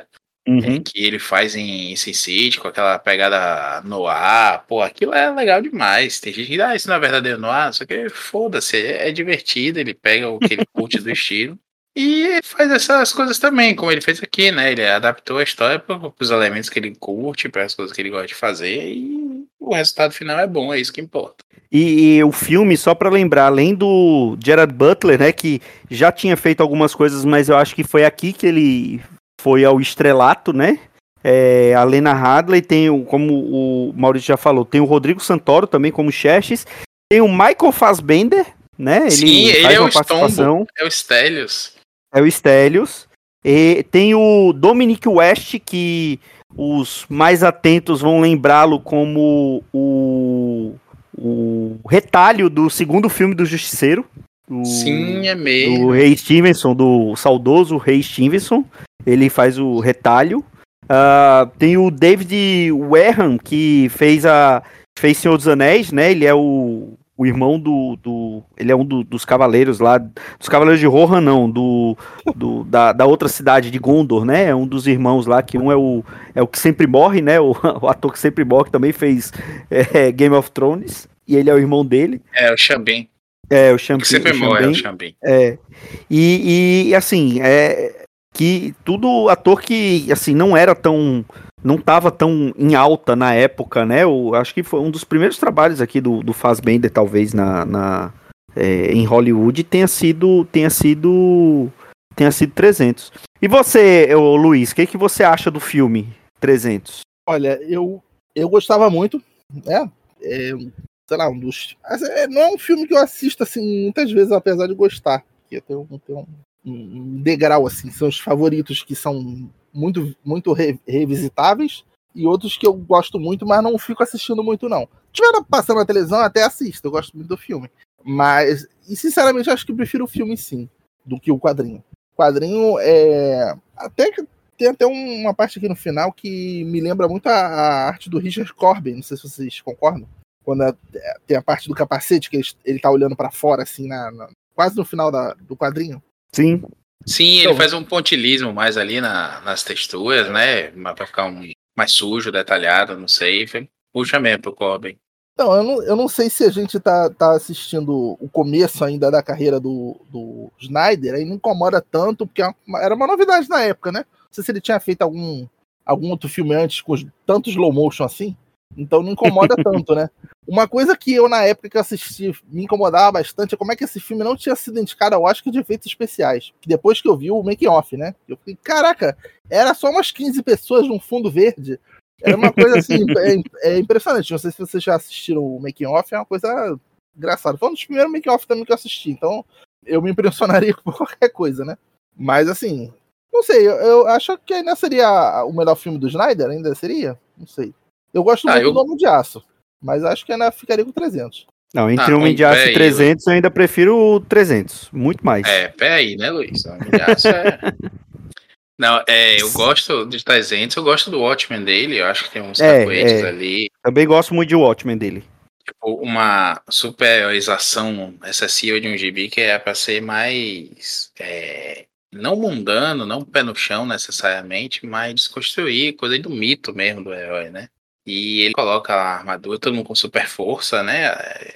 Uhum. é, que ele faz em Sin City, com aquela pegada noir. Pô, aquilo é legal demais. Tem gente que diz, ah, isso não é verdadeiro noir, só que foda-se, é, é divertido, ele pega o que ele curte do estilo. E faz essas coisas também, como ele fez aqui, né? Ele adaptou a história para os elementos que ele curte, para as coisas que ele gosta de fazer, e o resultado final é bom, é isso que importa. E, e o filme, só pra lembrar, além do Gerard Butler, né, que já tinha feito algumas coisas, mas eu acho que foi aqui que ele foi ao estrelato, né? É, a Lena Headey, tem, o, como o Maurício já falou, tem o Rodrigo Santoro também como Xerxes, tem o Michael Fassbender, né? Ele Sim, ele faz é uma o participação. Stombo, é o Stelios. É o Stelios. E tem o Dominic West, que os mais atentos vão lembrá-lo como o, o retalho do segundo filme do Justiceiro. Do, Sim, é mesmo. do Ray Stevenson, do saudoso Ray Stevenson. Ele faz o retalho. Uh, tem o David Wareham, que fez a fez Senhor dos Anéis, né? Ele é o, o irmão do, do... Ele é um do, dos cavaleiros lá... Dos cavaleiros de Rohan, não. Do, do, da, da outra cidade de Gondor, né? É um dos irmãos lá, que um é o, é o que sempre morre, né? O, o ator que sempre morre também fez é, Game of Thrones. E ele é o irmão dele. É, o Xambin. É, o Xambin. Que sempre morre, é o Xambin. É. E, e assim, é... que tudo ator que, assim, não era tão... Não tava tão em alta na época, né? Eu acho que foi um dos primeiros trabalhos aqui do, do Fassbender, talvez, na, na, é, em Hollywood, tenha sido, tenha sido, tenha sido trezentos. E você, ô, Luiz, o que, que você acha do filme trezentos? Olha, eu, eu gostava muito, né? É, sei lá, um dos... Não é um filme que eu assisto, assim, muitas vezes, apesar de gostar. Porque tem um... Tem um... um degrau, assim, são os favoritos que são muito, muito re- revisitáveis e outros que eu gosto muito, mas não fico assistindo muito, não. Se estiver passando na televisão, até assisto, eu gosto muito do filme. Mas, e sinceramente, acho que eu prefiro o filme, sim, do que o quadrinho. O quadrinho é... Até que tem até uma parte aqui no final que me lembra muito a, a arte do Richard Corbin, não sei se vocês concordam. Quando a, tem a parte do capacete, que ele, ele tá olhando pra fora, assim, na, na, quase no final da, do quadrinho. Sim. Sim, ele Então, faz um pontilismo mais ali na, nas texturas, né? Pra ficar um, mais sujo, detalhado, não sei. Puxa mesmo pro Corbin. Então, eu não, eu não sei se a gente tá, tá assistindo o começo ainda da carreira do, do Snyder, aí não incomoda tanto, porque era uma novidade na época, né? Não sei se ele tinha feito algum, algum outro filme antes com tanto slow motion assim. Então não incomoda tanto, né? Uma coisa que eu, na época que eu assisti, me incomodava bastante é como é que esse filme não tinha sido indicado ao Oscar de efeitos especiais. Depois que eu vi o making-off, né? Eu fiquei, caraca, era só umas quinze pessoas num fundo verde. Era uma coisa assim, é, é impressionante. Não sei se vocês já assistiram o making-off, é uma coisa engraçada. Foi um dos primeiros making-off também que eu assisti, então eu me impressionaria por qualquer coisa, né? Mas assim, não sei, eu, eu acho que ainda seria o melhor filme do Snyder, ainda seria? Não sei. Eu gosto ah, muito eu... do Homem de Aço, mas acho que ainda ficaria com trezentos. Não, entre ah, Homem de Aço e trezentos, eu ainda prefiro o trezentos, muito mais. É, peraí, né, Luiz? Homem de Aço é... Não, é, eu gosto de trezentos, eu gosto do Watchmen dele, eu acho que tem uns é, cacoetes é. ali. Também gosto muito de Watchmen dele. Tipo, uma superiorização excessiva de um gibi que é pra ser mais... É, não mundano, não pé no chão necessariamente, mas desconstruir coisa do mito mesmo do herói, né? E ele coloca a armadura, todo mundo com super força, né?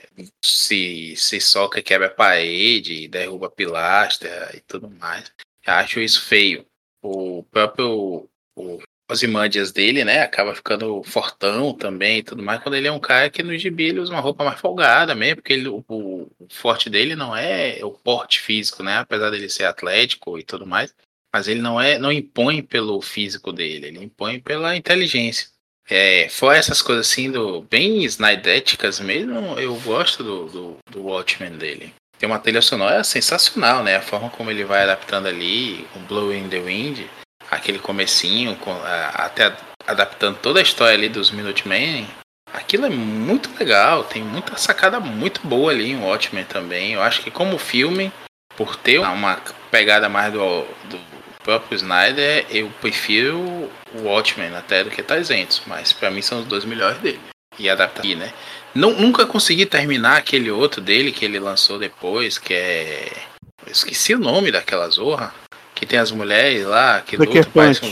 Se, se soca, quebra a parede, derruba a pilastra e tudo mais. Eu acho isso feio. O próprio o Ozymandias dele, né? Acaba ficando fortão também e tudo mais. Quando ele é um cara que no gibi ele usa uma roupa mais folgada mesmo, porque ele, o, o forte dele não é o porte físico, né? Apesar dele ser atlético e tudo mais. Mas ele não, é, não impõe pelo físico dele, ele impõe pela inteligência. É, fora essas coisas assim, do, bem snidéticas mesmo, eu gosto do, do, do Watchmen dele. Tem uma trilha sonora sensacional, né? A forma como ele vai adaptando ali, o Blowing the Wind, aquele comecinho, com, a, até adaptando toda a história ali dos Minutemen. Aquilo é muito legal, tem muita sacada muito boa ali em Watchmen também. Eu acho que como filme, por ter uma pegada mais do... do próprio Snyder, eu prefiro o Watchmen até do que trezentos, mas pra mim são os dois melhores dele. E adaptar aqui, né? Não, nunca consegui terminar aquele outro dele que ele lançou depois, que é... Eu esqueci o nome daquela zorra, que tem as mulheres lá, que lutam, parece um...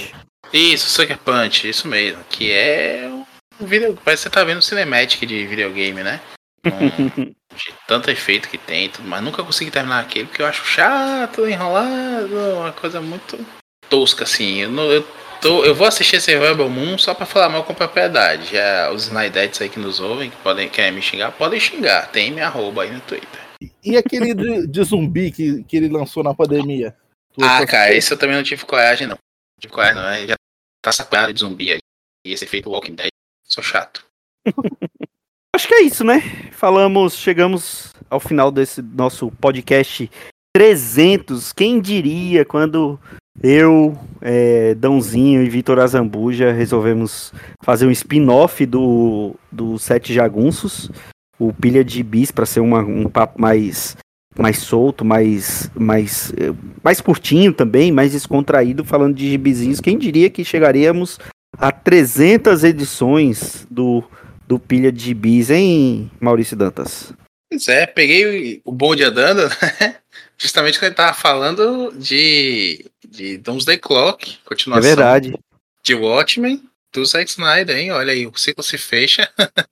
Isso, Sucker Punch, isso mesmo. Que é um vídeo. Parece que você tá vendo um cinematic de videogame, né? Um, de tanto efeito que tem, tudo, mas nunca consegui terminar aquele porque eu acho chato, enrolado, uma coisa muito tosca, assim. Eu, não, eu, tô, eu vou assistir esse Rebel Moon só pra falar mal com propriedade. Já os Snydettes aí que nos ouvem, que podem, querem me xingar, podem xingar. Tem minha arroba aí no Twitter. E aquele de, de zumbi que, que ele lançou na pandemia? Tu Ah, assistiu? cara, esse eu também não tive coragem, não. Não tive coragem, não. Já tá sacanagem de zumbi aí. E esse efeito Walking Dead, sou chato. Acho que é isso, né? Falamos, chegamos ao final desse nosso podcast trezentos. Quem diria quando eu, é, Dãozinho e Vitor Azambuja resolvemos fazer um spin-off do, do Sete Jagunços, o Pilha de Bis, para ser uma, um papo mais, mais solto, mais, mais, mais curtinho também, mais descontraído, falando de gibizinhos. Quem diria que chegaríamos a trezentas edições do do Pilha de Bis, hein, Maurício Dantas? Pois é, peguei o bonde andando, né? Justamente quando ele tava falando de, de Doomsday Clock, continuação. É verdade. De Watchmen, do Zack Snyder, hein? Olha aí, o ciclo se fecha.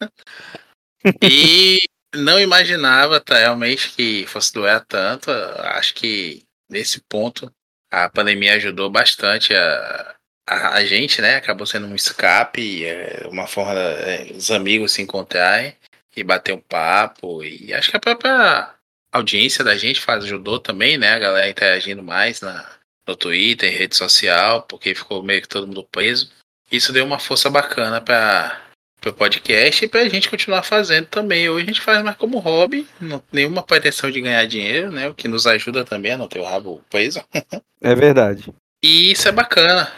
E não imaginava tá, realmente que fosse doer tanto. Acho que nesse ponto a pandemia ajudou bastante a A, a gente, né, acabou sendo um escape, é, uma forma é, dos amigos se encontrarem e bater um papo. E acho que a própria audiência da gente faz, ajudou também, né, a galera interagindo mais na, no Twitter, em rede social, porque ficou meio que todo mundo preso. Isso deu uma força bacana para o podcast e para a gente continuar fazendo também. Hoje a gente faz mais como hobby, não tem nenhuma pretensão de ganhar dinheiro, né, o que nos ajuda também a não ter o rabo preso. É verdade. E isso é bacana.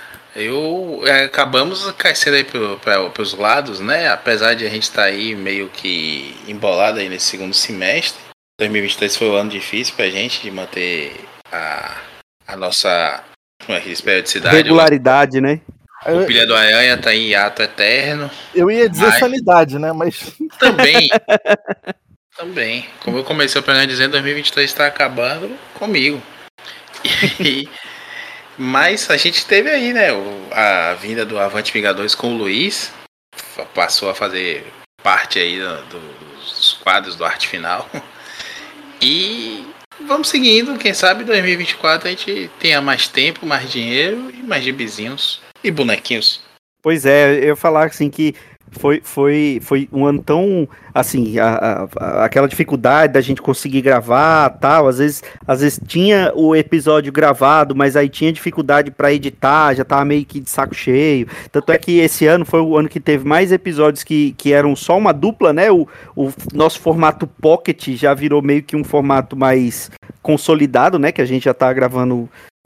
Eu é, acabamos crescendo aí para os lados, né? Apesar de a gente estar tá aí meio que embolado aí nesse segundo semestre. dois mil e vinte e três foi um ano difícil pra gente de manter a, a nossa como é que diz, periodicidade. Regularidade, o, né? O Pilha do Aranha tá em hiato eterno. Eu ia dizer mas... sanidade, né? Mas também. também. Como eu comecei o programa dizendo, dois mil e vinte e três está acabando comigo. E mas a gente teve aí, né, a vinda do Avante Vingadores com o Luiz, passou a fazer parte aí do, do, dos quadros do Arte Final. E vamos seguindo, quem sabe em dois mil e vinte e quatro a gente tenha mais tempo, mais dinheiro e mais gibizinhos e bonequinhos. Pois é, eu ia falar assim que foi, foi, foi um ano tão, assim, a, a, aquela dificuldade da gente conseguir gravar, tal, às vezes, às vezes tinha o episódio gravado, mas aí tinha dificuldade para editar, já tava meio que de saco cheio, tanto é que esse ano foi o ano que teve mais episódios que, que eram só uma dupla, né, o, o nosso formato Pocket já virou meio que um formato mais consolidado, né, que a gente já tá gravando,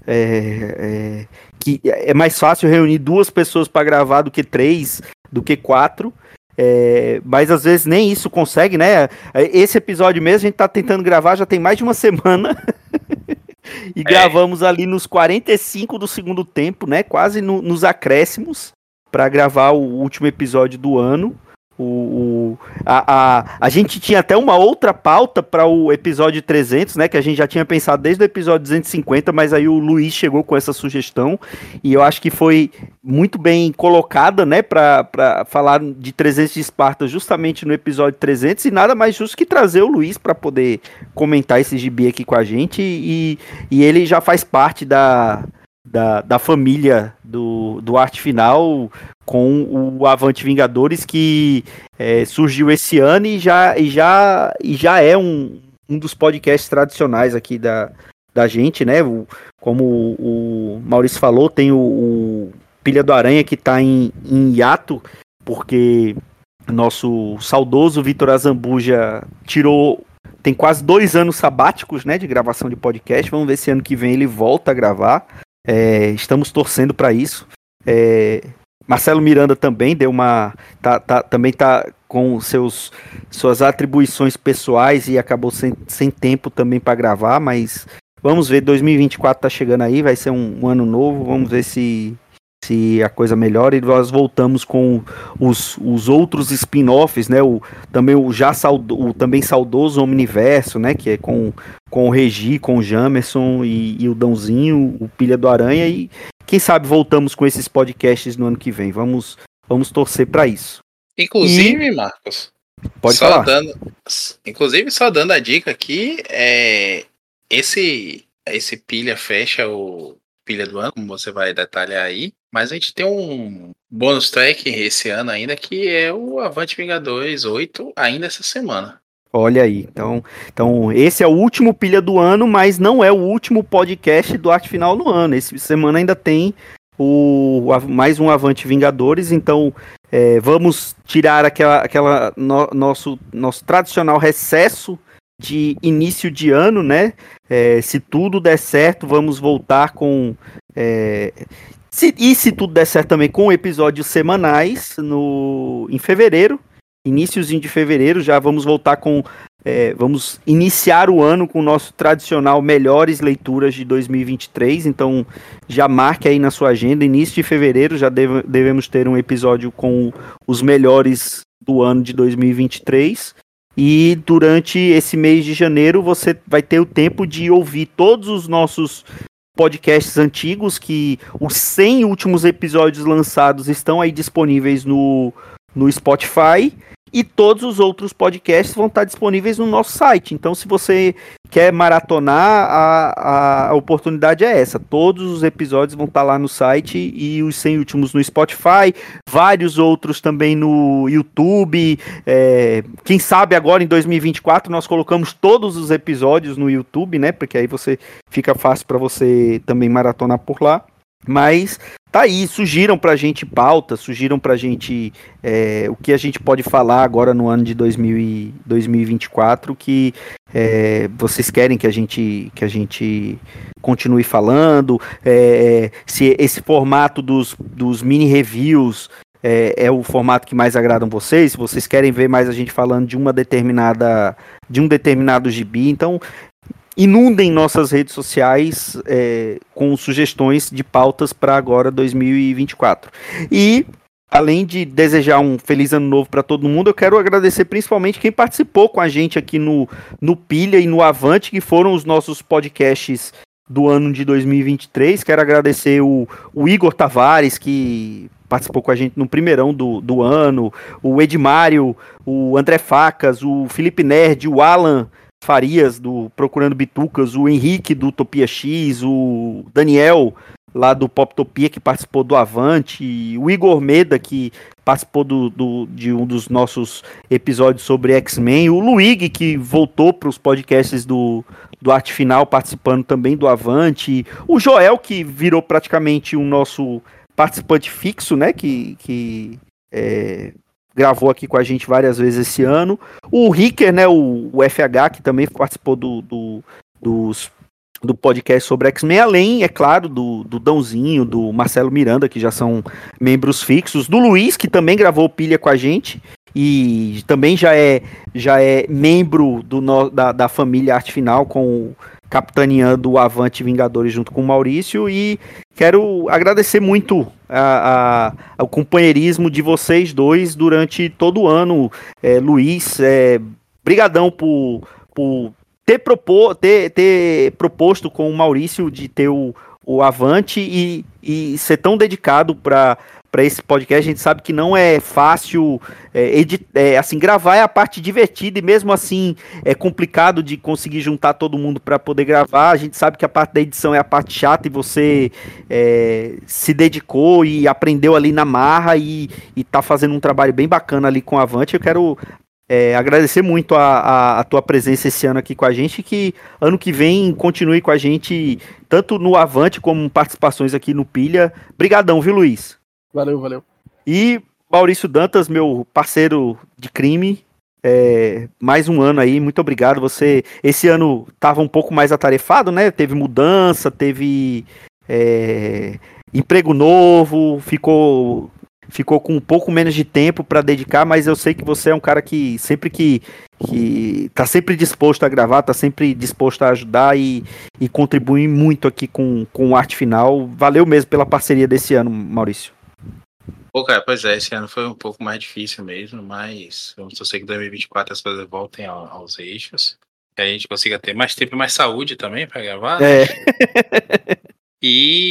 é, é, que é mais fácil reunir duas pessoas para gravar do que três, do que quatro, é, mas às vezes nem isso consegue, né? Esse episódio mesmo a gente tá tentando gravar já tem mais de uma semana e é. Gravamos ali nos quarenta e cinco do segundo tempo, né? Quase no, nos acréscimos para gravar o último episódio do ano. O, o, a, a, a gente tinha até uma outra pauta para o episódio trezentos, né? Que a gente já tinha pensado desde o episódio duzentos e cinquenta, mas aí o Luiz chegou com essa sugestão e eu acho que foi muito bem colocada, né? Para falar de trezentos de Esparta justamente no episódio trezentos e nada mais justo que trazer o Luiz para poder comentar esse gibi aqui com a gente e, e ele já faz parte da... Da, da família do, do Arte Final com o Avante Vingadores que é, surgiu esse ano e já, e já, e já é um, um dos podcasts tradicionais aqui da, da gente, né? O, como o, o Maurício falou, tem o, o Pilha do Aranha que está em, em hiato, porque nosso saudoso Vitor Azambuja tirou, tem quase dois anos sabáticos, né, de gravação de podcast. Vamos ver se ano que vem ele volta a gravar. É, estamos torcendo para isso. É, Marcelo Miranda também deu uma, tá, tá, também está com seus, suas atribuições pessoais e acabou sem, sem tempo também para gravar, mas vamos ver, dois mil e vinte e quatro está chegando aí, vai ser um, um ano novo, vamos ver se, se a coisa melhora e nós voltamos com os, os outros spin-offs, né, o, também o já saudo, o também saudoso Omniverso, né, que é com com o Regi, com o Jamerson e, e o Dãozinho, o Pilha do Aranha, e, quem sabe voltamos com esses podcasts no ano que vem. Vamos, vamos torcer para isso. Inclusive, e... Marcos, pode só falar. Dando, inclusive, só dando a dica aqui, é, esse, esse pilha fecha o pilha do ano, como você vai detalhar aí, mas a gente tem um bônus track esse ano ainda, que é o Avante Vingadores oito, ainda essa semana. Olha aí, então, então esse é o último pilha do ano, mas não é o último podcast do Arte Final no ano. Essa semana ainda tem o, mais um Avante Vingadores, então é, vamos tirar aquela, aquela no, nosso, nosso tradicional recesso de início de ano, né? É, se tudo der certo, vamos voltar com... É, se, e se tudo der certo também, com episódios semanais no, em fevereiro. Iníciozinho de fevereiro, já vamos voltar com... É, vamos iniciar o ano com o nosso tradicional Melhores Leituras de dois mil e vinte e três, então já marque aí na sua agenda, início de fevereiro já deve, devemos ter um episódio com os melhores do ano de dois mil e vinte e três, e durante esse mês de janeiro você vai ter o tempo de ouvir todos os nossos podcasts antigos, que os cem últimos episódios lançados estão aí disponíveis no, no Spotify, e todos os outros podcasts vão estar disponíveis no nosso site. Então, se você quer maratonar, a, a oportunidade é essa. Todos os episódios vão estar lá no site e os cem últimos no Spotify, vários outros também no YouTube. É, quem sabe agora em dois mil e vinte e quatro nós colocamos todos os episódios no YouTube, né? Porque aí você fica fácil para você também maratonar por lá. Mas tá aí, sugiram pra gente pauta, sugiram pra gente é, o que a gente pode falar agora no ano de dois mil e vinte e quatro, que é, vocês querem que a gente, que a gente continue falando, é, se esse formato dos, dos mini reviews é, é o formato que mais agradam vocês, se vocês querem ver mais a gente falando de uma determinada, de um determinado gibi, então... Inundem nossas redes sociais é, com sugestões de pautas para agora dois mil e vinte e quatro. E, além de desejar um feliz ano novo para todo mundo, eu quero agradecer principalmente quem participou com a gente aqui no, no Pilha e no Avante, que foram os nossos podcasts do ano de dois mil e vinte e três. Quero agradecer o, o Igor Tavares, que participou com a gente no primeirão do, do ano, o Edmário, o André Facas, o Felipe Nerd, o Alan Farias, do Procurando Bitucas, o Henrique, do Utopia X, o Daniel, lá do Poptopia, que participou do Avante, o Igor Meda, que participou do, do, de um dos nossos episódios sobre X-Men, o Luigi, que voltou para os podcasts do, do Arte Final, participando também do Avante, o Joel, que virou praticamente um nosso participante fixo, né, que... que é... gravou aqui com a gente várias vezes esse ano. O Ricker, né, o, o F H, que também participou do, do, dos, do podcast sobre X-Men, além, é claro, do, do Dãozinho, do Marcelo Miranda, que já são membros fixos, do Luiz, que também gravou pilha com a gente, e também já é, já é membro do, no, da, da família Arte Final, com capitaneando o Avante Vingadores junto com o Maurício, e quero agradecer muito a, a, ao companheirismo de vocês dois durante todo o ano. é, Luiz, é, brigadão por, por ter, propor, ter, ter proposto com o Maurício de ter o, o Avante e, e ser tão dedicado para para esse podcast. A gente sabe que não é fácil é, edit, é, assim, gravar é a parte divertida, e mesmo assim é complicado de conseguir juntar todo mundo para poder gravar. A gente sabe que a parte da edição é a parte chata, e você é, se dedicou e aprendeu ali na marra e, e tá fazendo um trabalho bem bacana ali com a Avante. Eu quero é, agradecer muito a, a, a tua presença esse ano aqui com a gente, e que ano que vem continue com a gente, tanto no Avante como participações aqui no Pilha. Brigadão, viu, Luiz? Valeu, valeu. E Maurício Dantas, meu parceiro de crime, é, mais um ano aí, muito obrigado. Você, esse ano estava um pouco mais atarefado, né? Teve mudança, teve é, emprego novo, ficou, ficou com um pouco menos de tempo para dedicar, mas eu sei que você é um cara que sempre que, que tá sempre disposto a gravar, tá sempre disposto a ajudar e, e contribuir muito aqui com, com o Arte Final. Valeu mesmo pela parceria desse ano, Maurício. Pô, cara, pois é, esse ano foi um pouco mais difícil mesmo, mas vamos torcer que em dois mil e vinte e quatro as coisas voltem ao, aos eixos, que a gente consiga ter mais tempo e mais saúde também para gravar, né? É. E,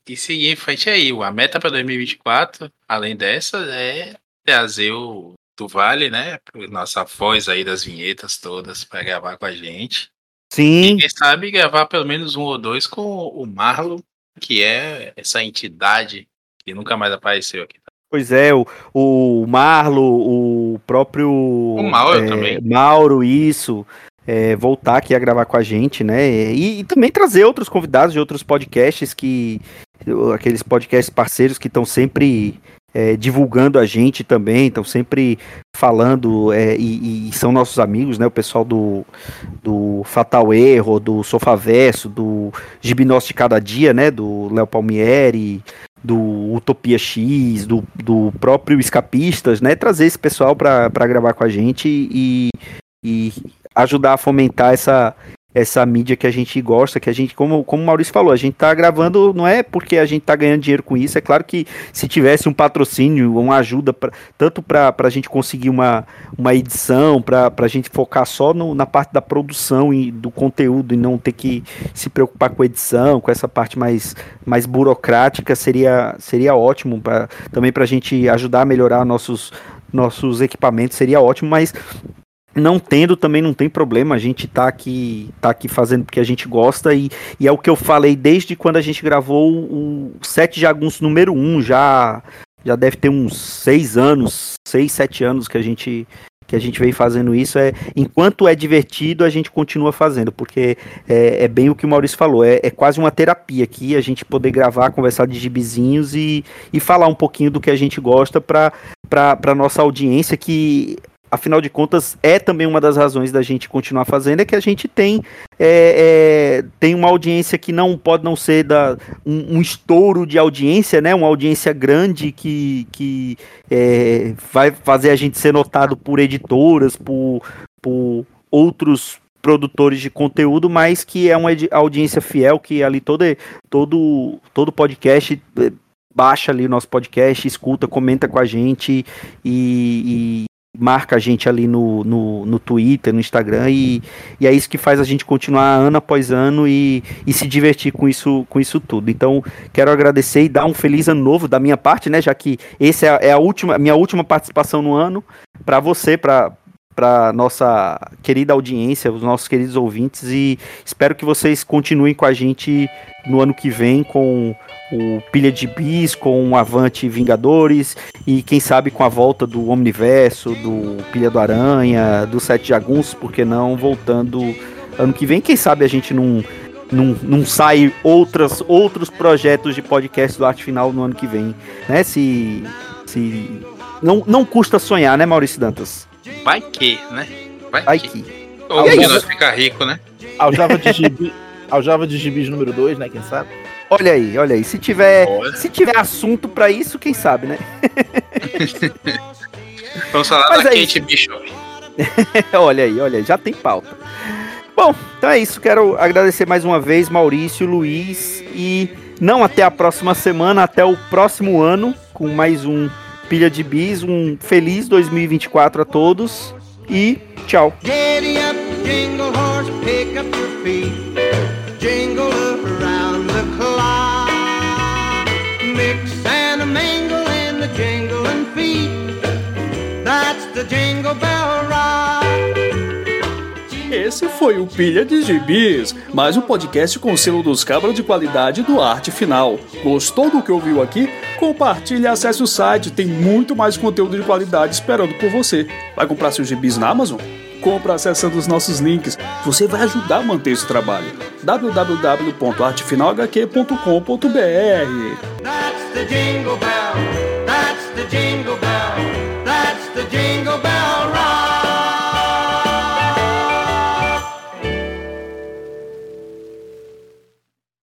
e seguir em frente aí. A meta para dois mil e vinte e quatro, além dessa, é trazer o do Vale, né? Nossa voz aí das vinhetas todas para gravar com a gente. Sim. E quem sabe gravar pelo menos um ou dois com o Marlon, que é essa entidade que nunca mais apareceu aqui. Pois é, o, o Marlo, o próprio O Mauro é, também. Mauro, isso, é, voltar aqui a gravar com a gente, né? E, e também trazer outros convidados de outros podcasts, que aqueles podcasts parceiros que estão sempre é, divulgando a gente também, estão sempre falando é, e, e são nossos amigos, né? O pessoal do, do Fatal Erro, do Sofaverso, do Gibinós de Cada Dia, né? Do Léo Palmieri, do Utopia X, do, do próprio Escapistas, né? Trazer esse pessoal para gravar com a gente e, e ajudar a fomentar essa, essa mídia que a gente gosta, que a gente, como, como o Maurício falou, a gente tá gravando, não é porque a gente tá ganhando dinheiro com isso, é claro que se tivesse um patrocínio, uma ajuda, pra, tanto para a gente conseguir uma, uma edição, para a gente focar só no, na parte da produção e do conteúdo e não ter que se preocupar com a edição, com essa parte mais, mais burocrática, seria, seria ótimo, pra, também para a gente ajudar a melhorar nossos, nossos equipamentos, seria ótimo, mas não tendo também não tem problema, a gente tá aqui, tá aqui fazendo porque a gente gosta e, e é o que eu falei desde quando a gente gravou o Sete Jagunços número um, já, já deve ter uns seis anos, seis, sete anos que a gente que a gente vem fazendo isso, é, enquanto é divertido a gente continua fazendo, porque é, é bem o que o Maurício falou, é, é quase uma terapia aqui, a gente poder gravar, conversar de gibizinhos e, e falar um pouquinho do que a gente gosta para para nossa audiência, que afinal de contas, é também uma das razões da gente continuar fazendo, é que a gente tem, é, é, tem uma audiência que não pode não ser da, um, um estouro de audiência, né? Uma audiência grande que, que é, vai fazer a gente ser notado por editoras, por, por outros produtores de conteúdo, mas que é uma audiência fiel, que ali todo, todo, todo podcast baixa ali o nosso podcast, escuta, comenta com a gente e... e marca a gente ali no, no, no Twitter, no Instagram e, e é isso que faz a gente continuar ano após ano e, e se divertir com isso, com isso tudo. Então, quero agradecer e dar um feliz ano novo da minha parte, né, já que essa é a, é a última, minha última participação no ano, para você, para para nossa querida audiência, os nossos queridos ouvintes, e espero que vocês continuem com a gente no ano que vem com o Pilha de Bis, com o Avante Vingadores e quem sabe com a volta do Omniverso, do Pilha do Aranha, do Sete Jagunços, porque não, voltando ano que vem, quem sabe a gente não, não, não sai outras, outros projetos de podcast do Arte Final no ano que vem, né, se, se não, não custa sonhar, né, Maurício Dantas? Vai que, né? Vai, Vai que. que. Ou É que isso. nós ficar rico, né? Aljava de gibi, Aljava de gibis número dois, né? Quem sabe? Olha aí, olha aí. Se tiver, Olha. se tiver assunto pra isso, quem sabe, né? Vamos falar Mas da é Kate isso. Bishop. Olha aí, olha aí, já tem pauta. Bom, então é isso. Quero agradecer mais uma vez, Maurício, Luiz, e não até a próxima semana, até o próximo ano, com mais um Pilha de Bis. Um feliz dois mil e vinte e quatro a todos e tchau. Giddy up, jingle horse, pick up your feet. Jingle around the clock. Mix and a mingle in the jingling feet. That's the Jingle Bell Rock. Esse foi o Pilha de Gibis, mais um podcast com o selo dos cabras de qualidade do Arte Final. Gostou do que ouviu aqui? Compartilhe e acesse o site, tem muito mais conteúdo de qualidade esperando por você. Vai comprar seus gibis na Amazon? Compra acessando os nossos links, você vai ajudar a manter esse trabalho. w w w ponto arte final h q ponto com ponto b r That's the Jingle Bell. That's the Jingle Bell.